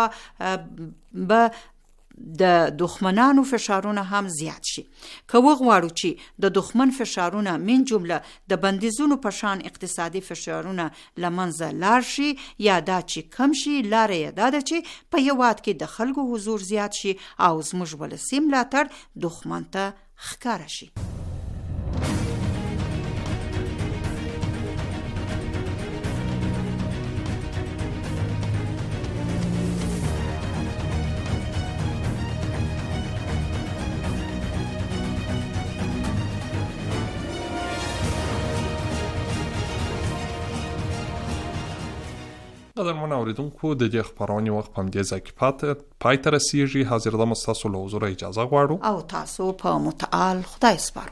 به د دښمنانو فشارونه هم زیات شي. که وغواړو چې د دښمن فشارونه من جمله د بندیزونو په شان اقتصادي فشارونه له منځه لاړ شي یا دا چې کم شي، لاره یې دا ده چې په هیواد کې د خلکو حضور زیات شي او زموږ ولسي ملاتړ دښمن ته ښکاره شي. قدرمن اوریدونکو د دې خبرونې وخت په دې ځای کې پای ته رسیږي. حاضر د مستاسو له حضور اجازه غواړو او تاسو په متعال خدای سپارو.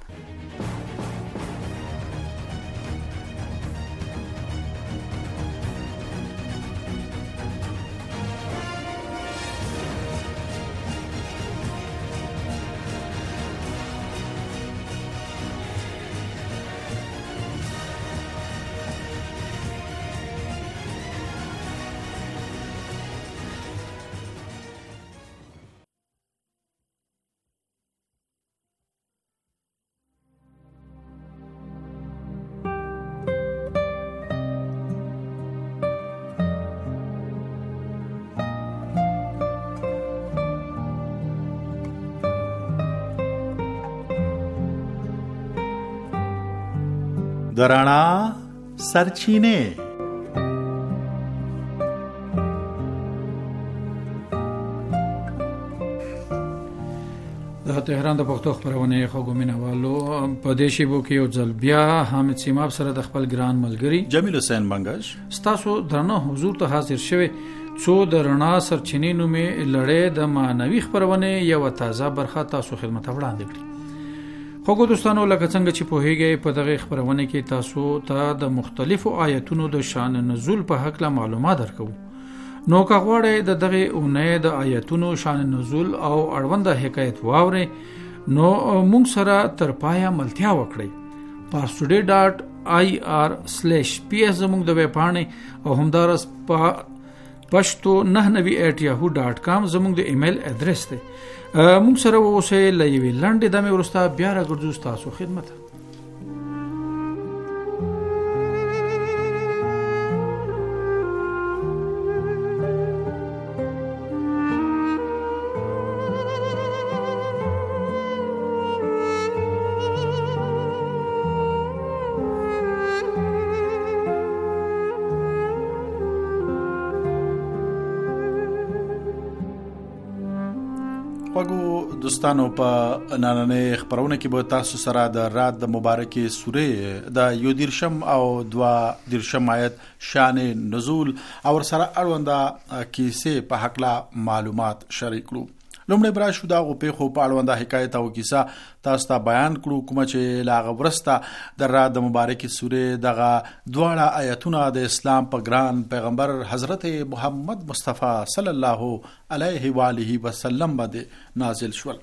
د رڼا سرچینې. د تهران د پښتو خبرونه خوږو مینوالو په دې شیبو کې یو ځل بیا حامد سیماب سره د خپل ګران ملګری جمیل حسین منګش ستاسو درنه حضور ته حاضر شوه. څو د رڼا سرچینې نومې لړۍ د معنوي خبرونه یو تازه برخه تاسو خدمت وړاندې کړي. خوږو دوستانو، لکه څنګه چې پوهیږئ په دغه خبرونه کې تاسو ته د مختلفو آیتونو د شان نزول په حق له معلومات درکو. نو که غواړئ د دغه اونۍ د آیتونو شان نزول او اړونده حکایت واورئ نو موږ سره تر پایه ملتیا وکړئ. parstoday.ir/ps زموږ د ویب پاڼې او همدارس pashto99@yahoo.com زموږ د ایمیل ادرس دی. موږ سره اوسئ. له یوې لنډې دمې وروسته بیا راګرځو ستاسو خدمت. دوستانو، په نننۍ خبرونه کې به تاسو سره د رات د مبارکې سورې د 11 او 12 آیت شان نزول او سره اړونده کیسې په حق لا معلومات شریک کړو. لومړی براشو دا غو په خو په اړونده حکایت او کیسه تاسو ته بیان کړو، کوم چې لاغه ورسته د رات د مبارکې سورې دغه دواړه آیتونه د اسلام په ګران پیغمبر حضرت محمد مصطفی صلی الله علیه و آله وسلم باندې نازل شول.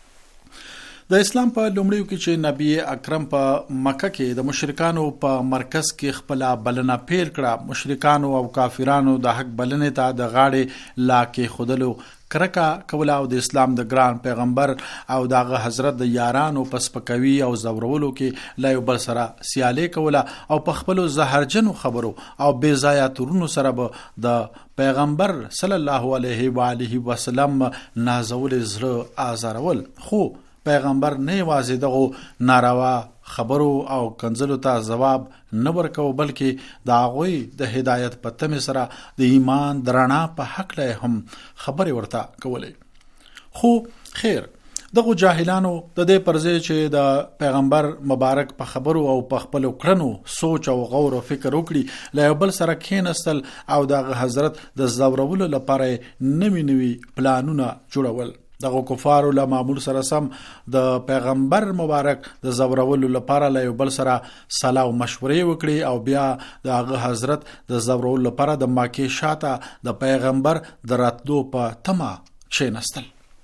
د اسلام په لومړیو کې چې نبی اکرم په مکه کې د مشرکانو په مرکز کې خپل بلنه پیل کړه، مشرکانو او کافرانو د حق بلنه ته د غاړې لاکه خودلو کرکا کوله او د اسلام د ګران پیغمبر او دغه حضرت د یارانو پسپکوي او زورولو کې لا یو بل سره سیاله کوله او په خپل زهرجن خبرو او بے ضایع تورونو سره به د پیغمبر صلی الله علیه و آله وسلم نازول زړه آزارول. خو پیغمبر نه واځي دغه ناروا خبرو او کنزلو ته جواب نه ورکو، بلکې دا غوي د هدایت په تمه سره د ایمان درنا په حق له هم خبره ورته کولې. خو خیر دغه جاهلانو د دې پرځې چې د پیغمبر مبارک په خبرو او په خپل کړنو سوچ او غور او فکر وکړي، لا بل سره کېنستل او دغه حضرت د زورولو لپاره نوي پلانونه جوړول. دغه کفارو له معمول سره سم د پیغمبر مبارک د زورولو لپاره له بل سره صلاح او مشورې وکړي او بیا دغه حضرت د زورولو لپاره د مکه شاته د پیغمبر دراتلو په تما شینستل.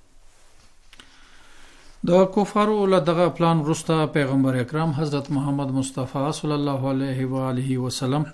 د کفارو له دغه پلان وروسته پیغمبر اکرم حضرت محمد مصطفی صلی الله علیه و آله وسلم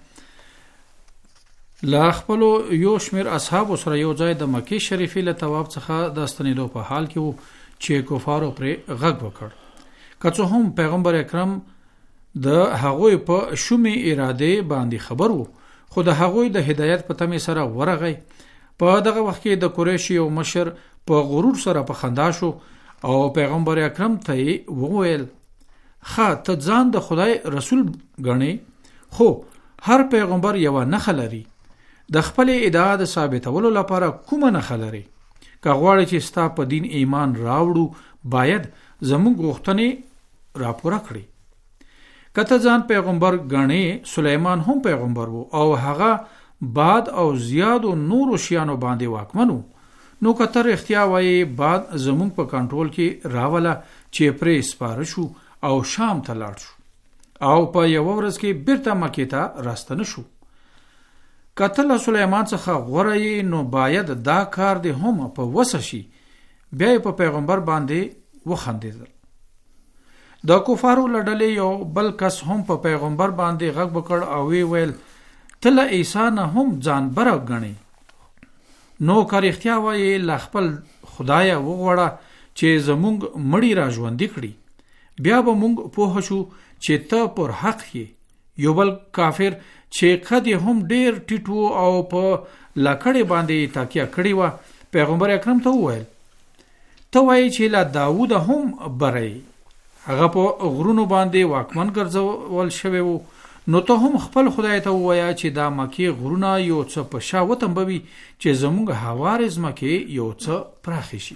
لا خپل یو شمیر اصحاب سره یو ځای د مکه شریفه له تواب څخه د ستنېدو په حال کې وو چې کفارو پر غږ وکړ. که څه هم پیغمبر اکرم د هغوی په شومې اراده باندې خبر وو، خو د هغوی د هدایت په تمه سره ورغی. په دغه وخت کې د قریش یو مشر په غرور سره په خندا شو او پیغمبر اکرم ته وویل: "خا ته ځان د خدای رسول غنې، خو هر پیغمبر یو نښه لري. د خپل ادعا د ثابتولو لپاره کومه نښه لري؟ که غواړې چې ستا په دین ایمان راوړو باید زموږ غوښتنې راپوره کړي. کته ځان پیغمبر غنې، سلیمان هم پیغمبر وو او هغه باد او زیادو نورو شیانو باندې واکمنو. نو کتر اختیا وای باد زمونږ په کنټرول کې راوله چې پرې سپاره شو او شام ته لاړ شو او په یو ورځ کې بیرته مکې ته راستنه شو. کتل سلیمان څخه غوړی نو باید دا کار دی هم په وسه شي. بیا په پیغمبر باندې وخندېدل. د کفارو لړلې یو بل کس هم په پیغمبر باندې غږ وکړ او ویل تل عیسی نه هم ځان بره غني. نو کار اختیا وای لخپل خدای وغوړه چې زمونږ مړی را ژوندې کړي. بیا به مونږ پوه شو چې ته پر حق یې. یو بل کافر چې قد هم ډیر ټیټو او په لکړې باندې تاکیا کړی و پیغمبر اکرم ته وویل ته وای چې لا داوود هم بری هغه په غرونو باندې واکمن ګرځول شوی وو. نو ته هم خپل خدای ته وایا چې دا مکه غرونه یو څه په شا وتمبوي چې زموږ هوارز مکه یو څه پراخ شي.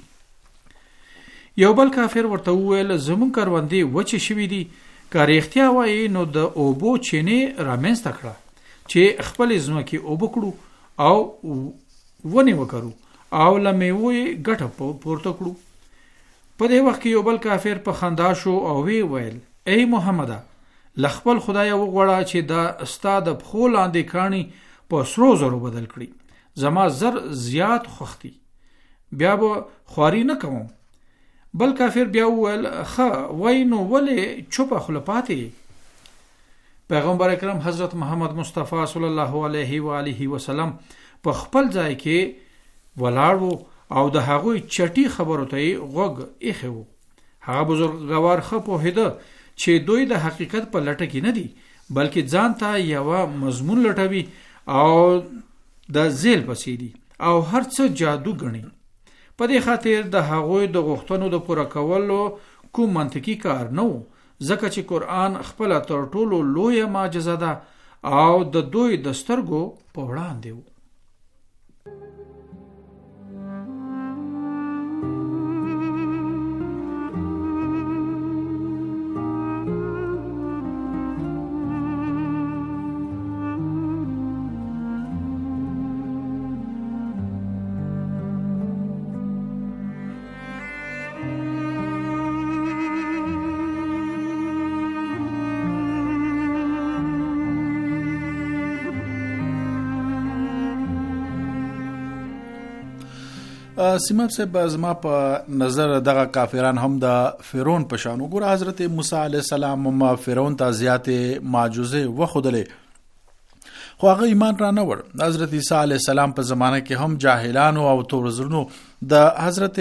یو بل کافر ورته وویل زموږ کروندې وچې شوي دي. کار اختیا وایي نو د اوبو چینې رامنځته کړه چې خپل ځمکې اوبه کړو او ونې وکړو او له میوې ګټه پورته کړو. په دې وخت کې یو بل کافر په خندا شو او ویل ای محمده لخپل خدای وغوړه چې دا استاد په لاندې کانی په سرو زرو بدل کړي. زما زر زیات خوختي بیا به خواري نه کوم. بل کافر بیا وویل وای نو ولې چوپه خوله پاتې. پیغمبر اکرم حضرت محمد مصطفی صلی الله علیه و آله وسلم په خپل ځای کې ولاړ او د هغوی چټي خبرو ته غوږ ایښی و. هغه بزرګوار ښه پوهېده چې دوی د حقیقت په لټه کې نه دي بلکې ځان ته یو مضمون لټوي او د ذیل پسې دي او هر څه جادو ګڼي. په دې خاطر د هغوی د غوښتنو د پوره کولو کوم منطقي کار نه و ځکه چې قرآن خپل تر ټولو لویه معجزه ده او د دوی د سترګو په وړاندې و. سیماب صاحب زما په نظر دغه کافران هم د فرعون په شان وګوره. حضرت موسی علیه السلام هم فرعون ته زیاتې معجزې وښودلې خو هغه ایمان را نه وړ. حضرت عیسی علیه السلام په زمانه کې هم جاهلانو او تورزرونو د حضرت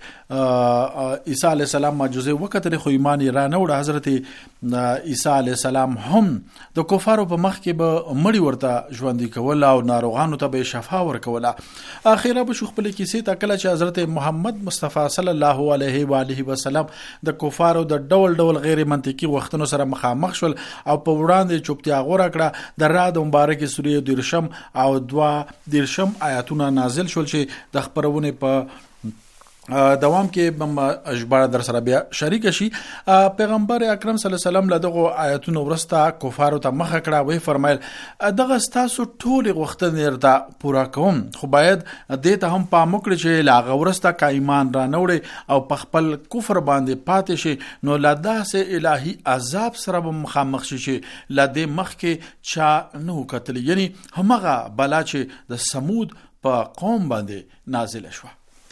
عیسی علیه السلام معجزې وکړلې خو ایمان یې را نه وړ. حضرت عیسی علیه السلام هم د کفارو په مخ کې به مړی ورته ژوندي کول او ناروغانو ته به شفا ورکوله. اخیرا به شو خپل کیسې ته کله چې حضرت محمد مصطفی صلی الله علیه و آله وسلم د کفارو د ډول ډول غیر منطقي وختونو سره مخامخ شول او په وړاندې چوپتیا غوړه کړه. د رعد مبارکه سورې 13 او 22 آیاتونه نازل شول چې د خبرونه په دوام کې ژباړه در سره بیا شریک شي. پیغمبر اکرم صلی الله علیه وسلم له دغه آیاتونو ورسته کفارو ته مخ کړه. وی فرمایل دغه ستاسو ټول غوښتنې درته پورا کوم خو باید دې ته هم پام وکړئ چې لا غورسته کا ایمان را نوړي او په خپل کفر باندې پاتې شي نو لا داسې الهي عذاب سره به مخامخ شي چې لا دې مخ کې چا نو قتل. یعنی همغه بلا چې د سمود په قوم باندې نازل شو.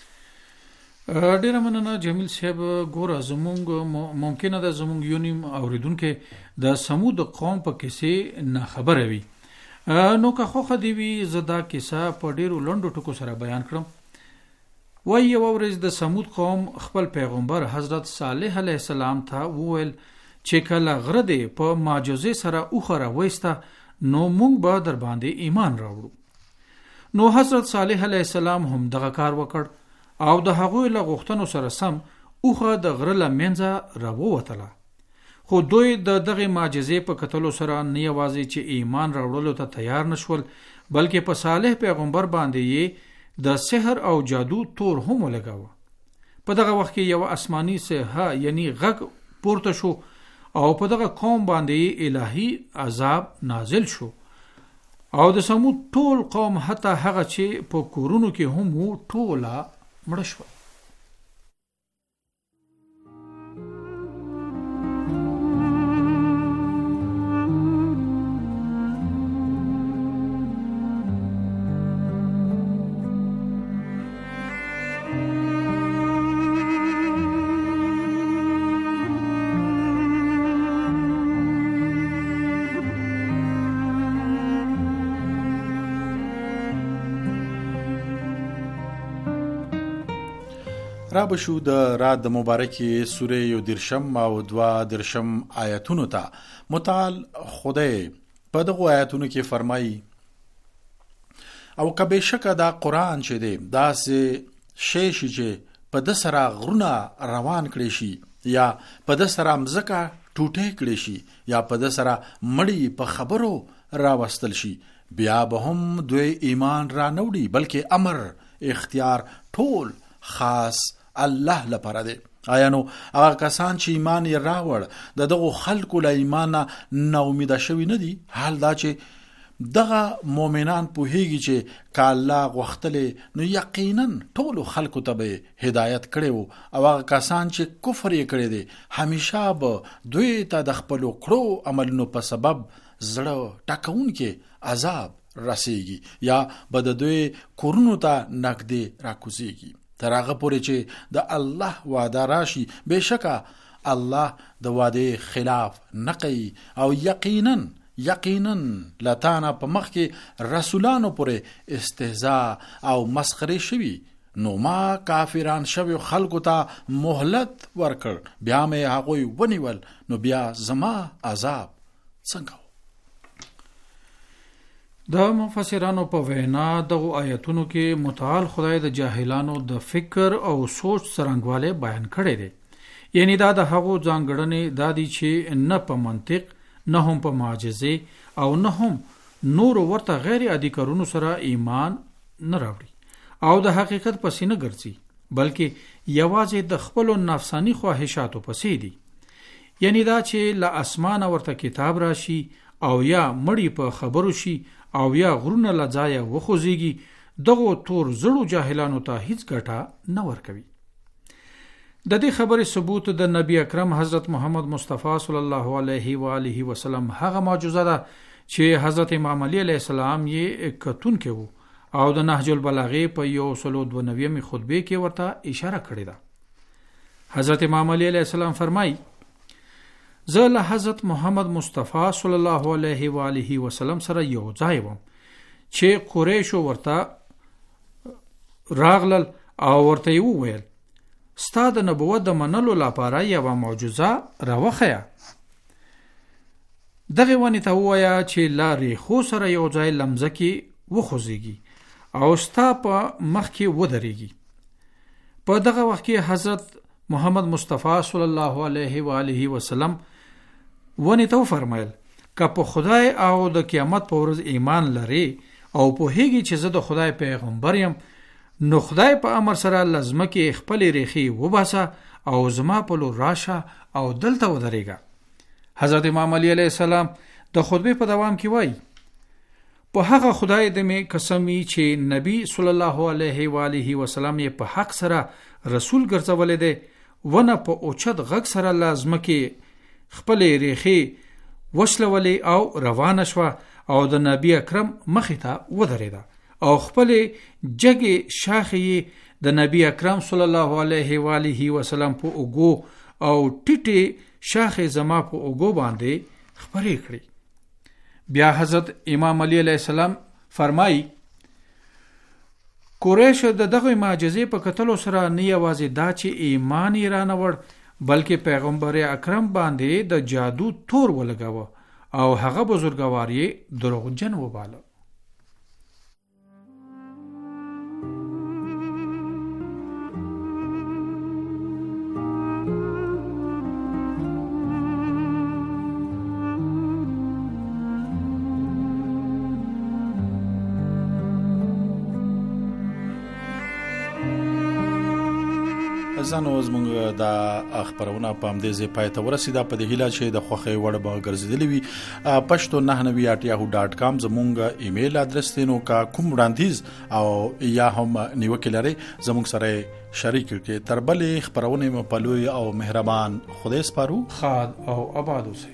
ډیره مننه جمیل صاحب. ګوره زمونږ ممکنه ده زمونږ یو نیم اوریدونکو د سمود قوم په کیسې نه خبره وي. نو که خوخه دی وي زه دا کیسه په ډیرو لنډو ټکو سره بیان کړم. وایي یوه ورځ د سمود قوم خپل پیغمبر حضرت صالح علیه السلام ته وویل چې کله غره دی په معجزې سره اوښه راویسته نو موږ به در باندې ایمان راوړو. نو حضرت صالح علیه السلام هم دغه کار وکړ او د هغوی له غوښتنو سره سم اوښه د غره له منځه راووتله. خو دوی د دغه معجزې په کتلو سره نه یوازې چې ایمان راوړلو ته تیار نشول بلکې په صالح پیغمبر باندې یې د سحر او جادو تور هم ولګاوه. په دغه وخت کې یو آسماني صیحه یعنی غږ پورته شو او په دغه قوم باندې الهي عذاب نازل شو او د سمود ټول قوم حتی هغه چې په کورونو کې هم وو ټوله مړه شول. را بشو د رات د مبارکی سوره 11 او 12 آیاتونو ته. متعال خدای په دغه آیاتونو کې فرمایي او که بشکه دا قرآن چې دی داسې شی شي چې په د سره غرونه روان کړي شي یا په د سره مځکه ټوټې کړي شي یا په د سره مړی په خبرو راوستل شي بیا به هم دوی ایمان را نوړي بلکې امر اختیار ټول خاص الله لپاره دی. آیا نو هغه کسان چې ایمان یې راوړ د دغه خلکو له ایمان نه امید شوي نه دي؟ حال دا چې دغه مؤمنان پوهیږي چې که الله غوښتلی نو یقینا ټولو خلکو ته به هدایت کړی وو او هغه کسان چې کفر یې کړی دی همیشه به دوی ته د خپلو کړو عملونو په سبب زړه ټکونکي عذاب رسیږي یا به د دوی کورونو ته نږدې راکوزیږي تر هغه پورې چې د الله وعده راشي. بشکه الله د وعده خلاف نه کوي او یقینا لتانا په مخ کې رسولانو پورې استهزاء او مسخره شوي نو ما کافران شوی خلکو ته مهلت ورکړ بیا مې هغوی ونیول نو بیا زما عذاب څنګه. د مفسرانو په وینا دغه آیتونو کې متعال خدای د جاهلانو د فکر او سوچ څرنګوالی بیان کړی دی. یعنی دا د هغو ځانګړنې دا دي چې نه په منطق نه هم په معجزې او نه هم نور ورته غیر عادي کارونو سره ایمان نه راوړي او د حقیقت پسې نه ګرځي بلکې یوازې د خپلو نفسانی خواهشاتو پسې دي. یعنی دا چې له اسمانه ورته کتاب راشي او یا مړی په خبرو شي او یا غرونه لځای وخوځيږي دغه تور زړو جاهلانو ته هیڅ ګټه نه ورکوي. د دې خبرې ثبوت د نبی اکرم حضرت محمد مصطفی صلی الله علیه و آله وسلم هغه معجزه ده چې حضرت امام علی علیه السلام یې کتون کې وو او د نهج البلاغه په 192 خطبه کې ورته اشاره کړې ده. حضرت امام علی علیه السلام فرمایي زه له حضرت محمد مصطفی صلی الله علیه و آله وسلم سره یو ځای وم چې قریشو ورته راغلل او ورته وویل ستا د نبوت د منلو لپاره یوه معجزه راوښیه. دغه ونې ته ووایه چې له ریښو سره یو ځای لمزه کې وخوځېږي او ستا په مخ کې ودرېږي. په دغه وخت کې حضرت محمد مصطفی صلی الله علیه و آله وسلم ونې ته وفرمایل که په خدای او د قیامت په ورځ ایمان لري او پوهیږي چې زه د خدای پیغمبر یم نو خدای په امر سره لازمه کې خپل ریخي وباسه او زما په لور راشه او دلته ودرېږه. حضرت امام علی علیه السلام د خطبه په دوام کې وایي په هغه خدای د می قسم چې نبی صلی الله علیه و آله وسلم یې په حق سره رسول ګرځولې ده ونه په اوچت غږ سره لازمه کې خپل ریخي وشلولې او روانه شوه او د نبی اکرم مخې ته ودرېده او خپل جګې شاخې د نبی اکرم صلی الله علیه و آله وسلم په اوګو او ټیټې شاخې زما په اوګو باندې خپرې کړې. بیا حضرت امام علی علیه السلام فرمایي قریش د دغه معجزې په کتلو سره نه یوازې دا چې ایمان یې رانوړ بلکې پیغمبر اکرم باندې د جادو تور ولګاوه او هغه بزرګوار یې دروغجن وباله. زنو زمونږ د خبرونه په همدې ځای پای ته ورسېده. په دې هیله چې د خوښۍ وړ به ګرځېدلې وي. pashto990@yahoo.com زمونږ ایمیل ادرس دی. نو که کوم وړاندیز او یا هم نیوکې لرئ زمونږ سره شریک کړئ. تر بلې خبرونه مو په لوی او مهربان خدای سپارو. خاد او آباد اوسئ.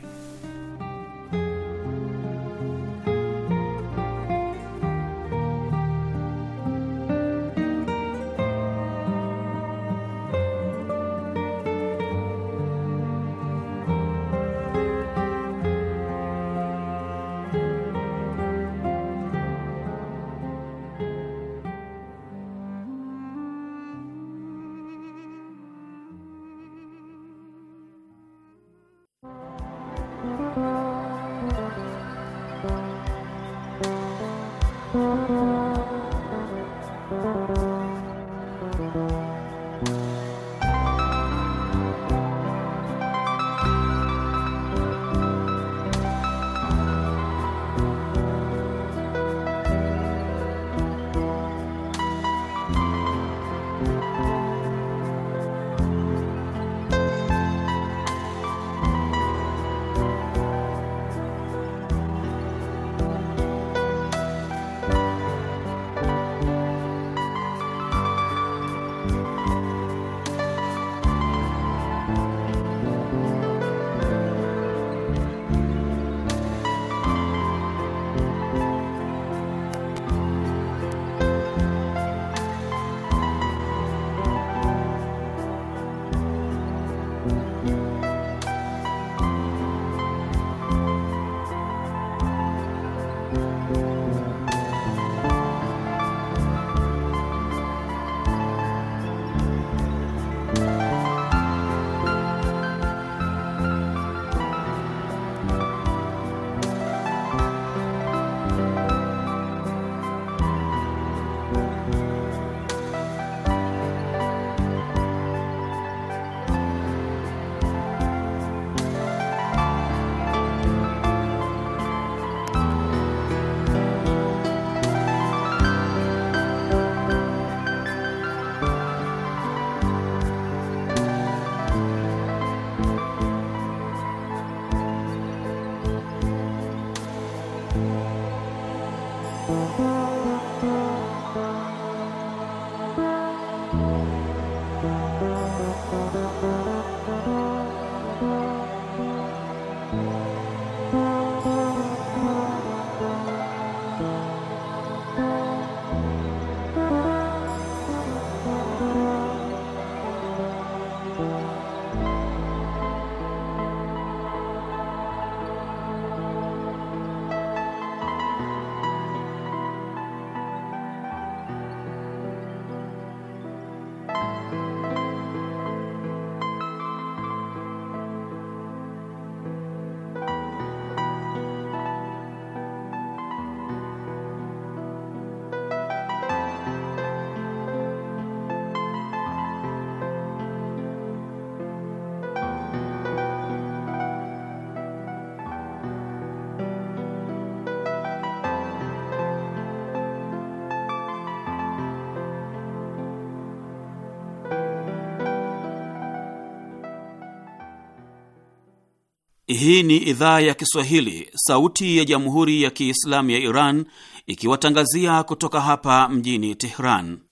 Hii ni idhaa ya Kiswahili, sauti ya Jamhuri ya Kiislamu ya Iran, ikiwatangazia kutoka hapa mjini Tehran.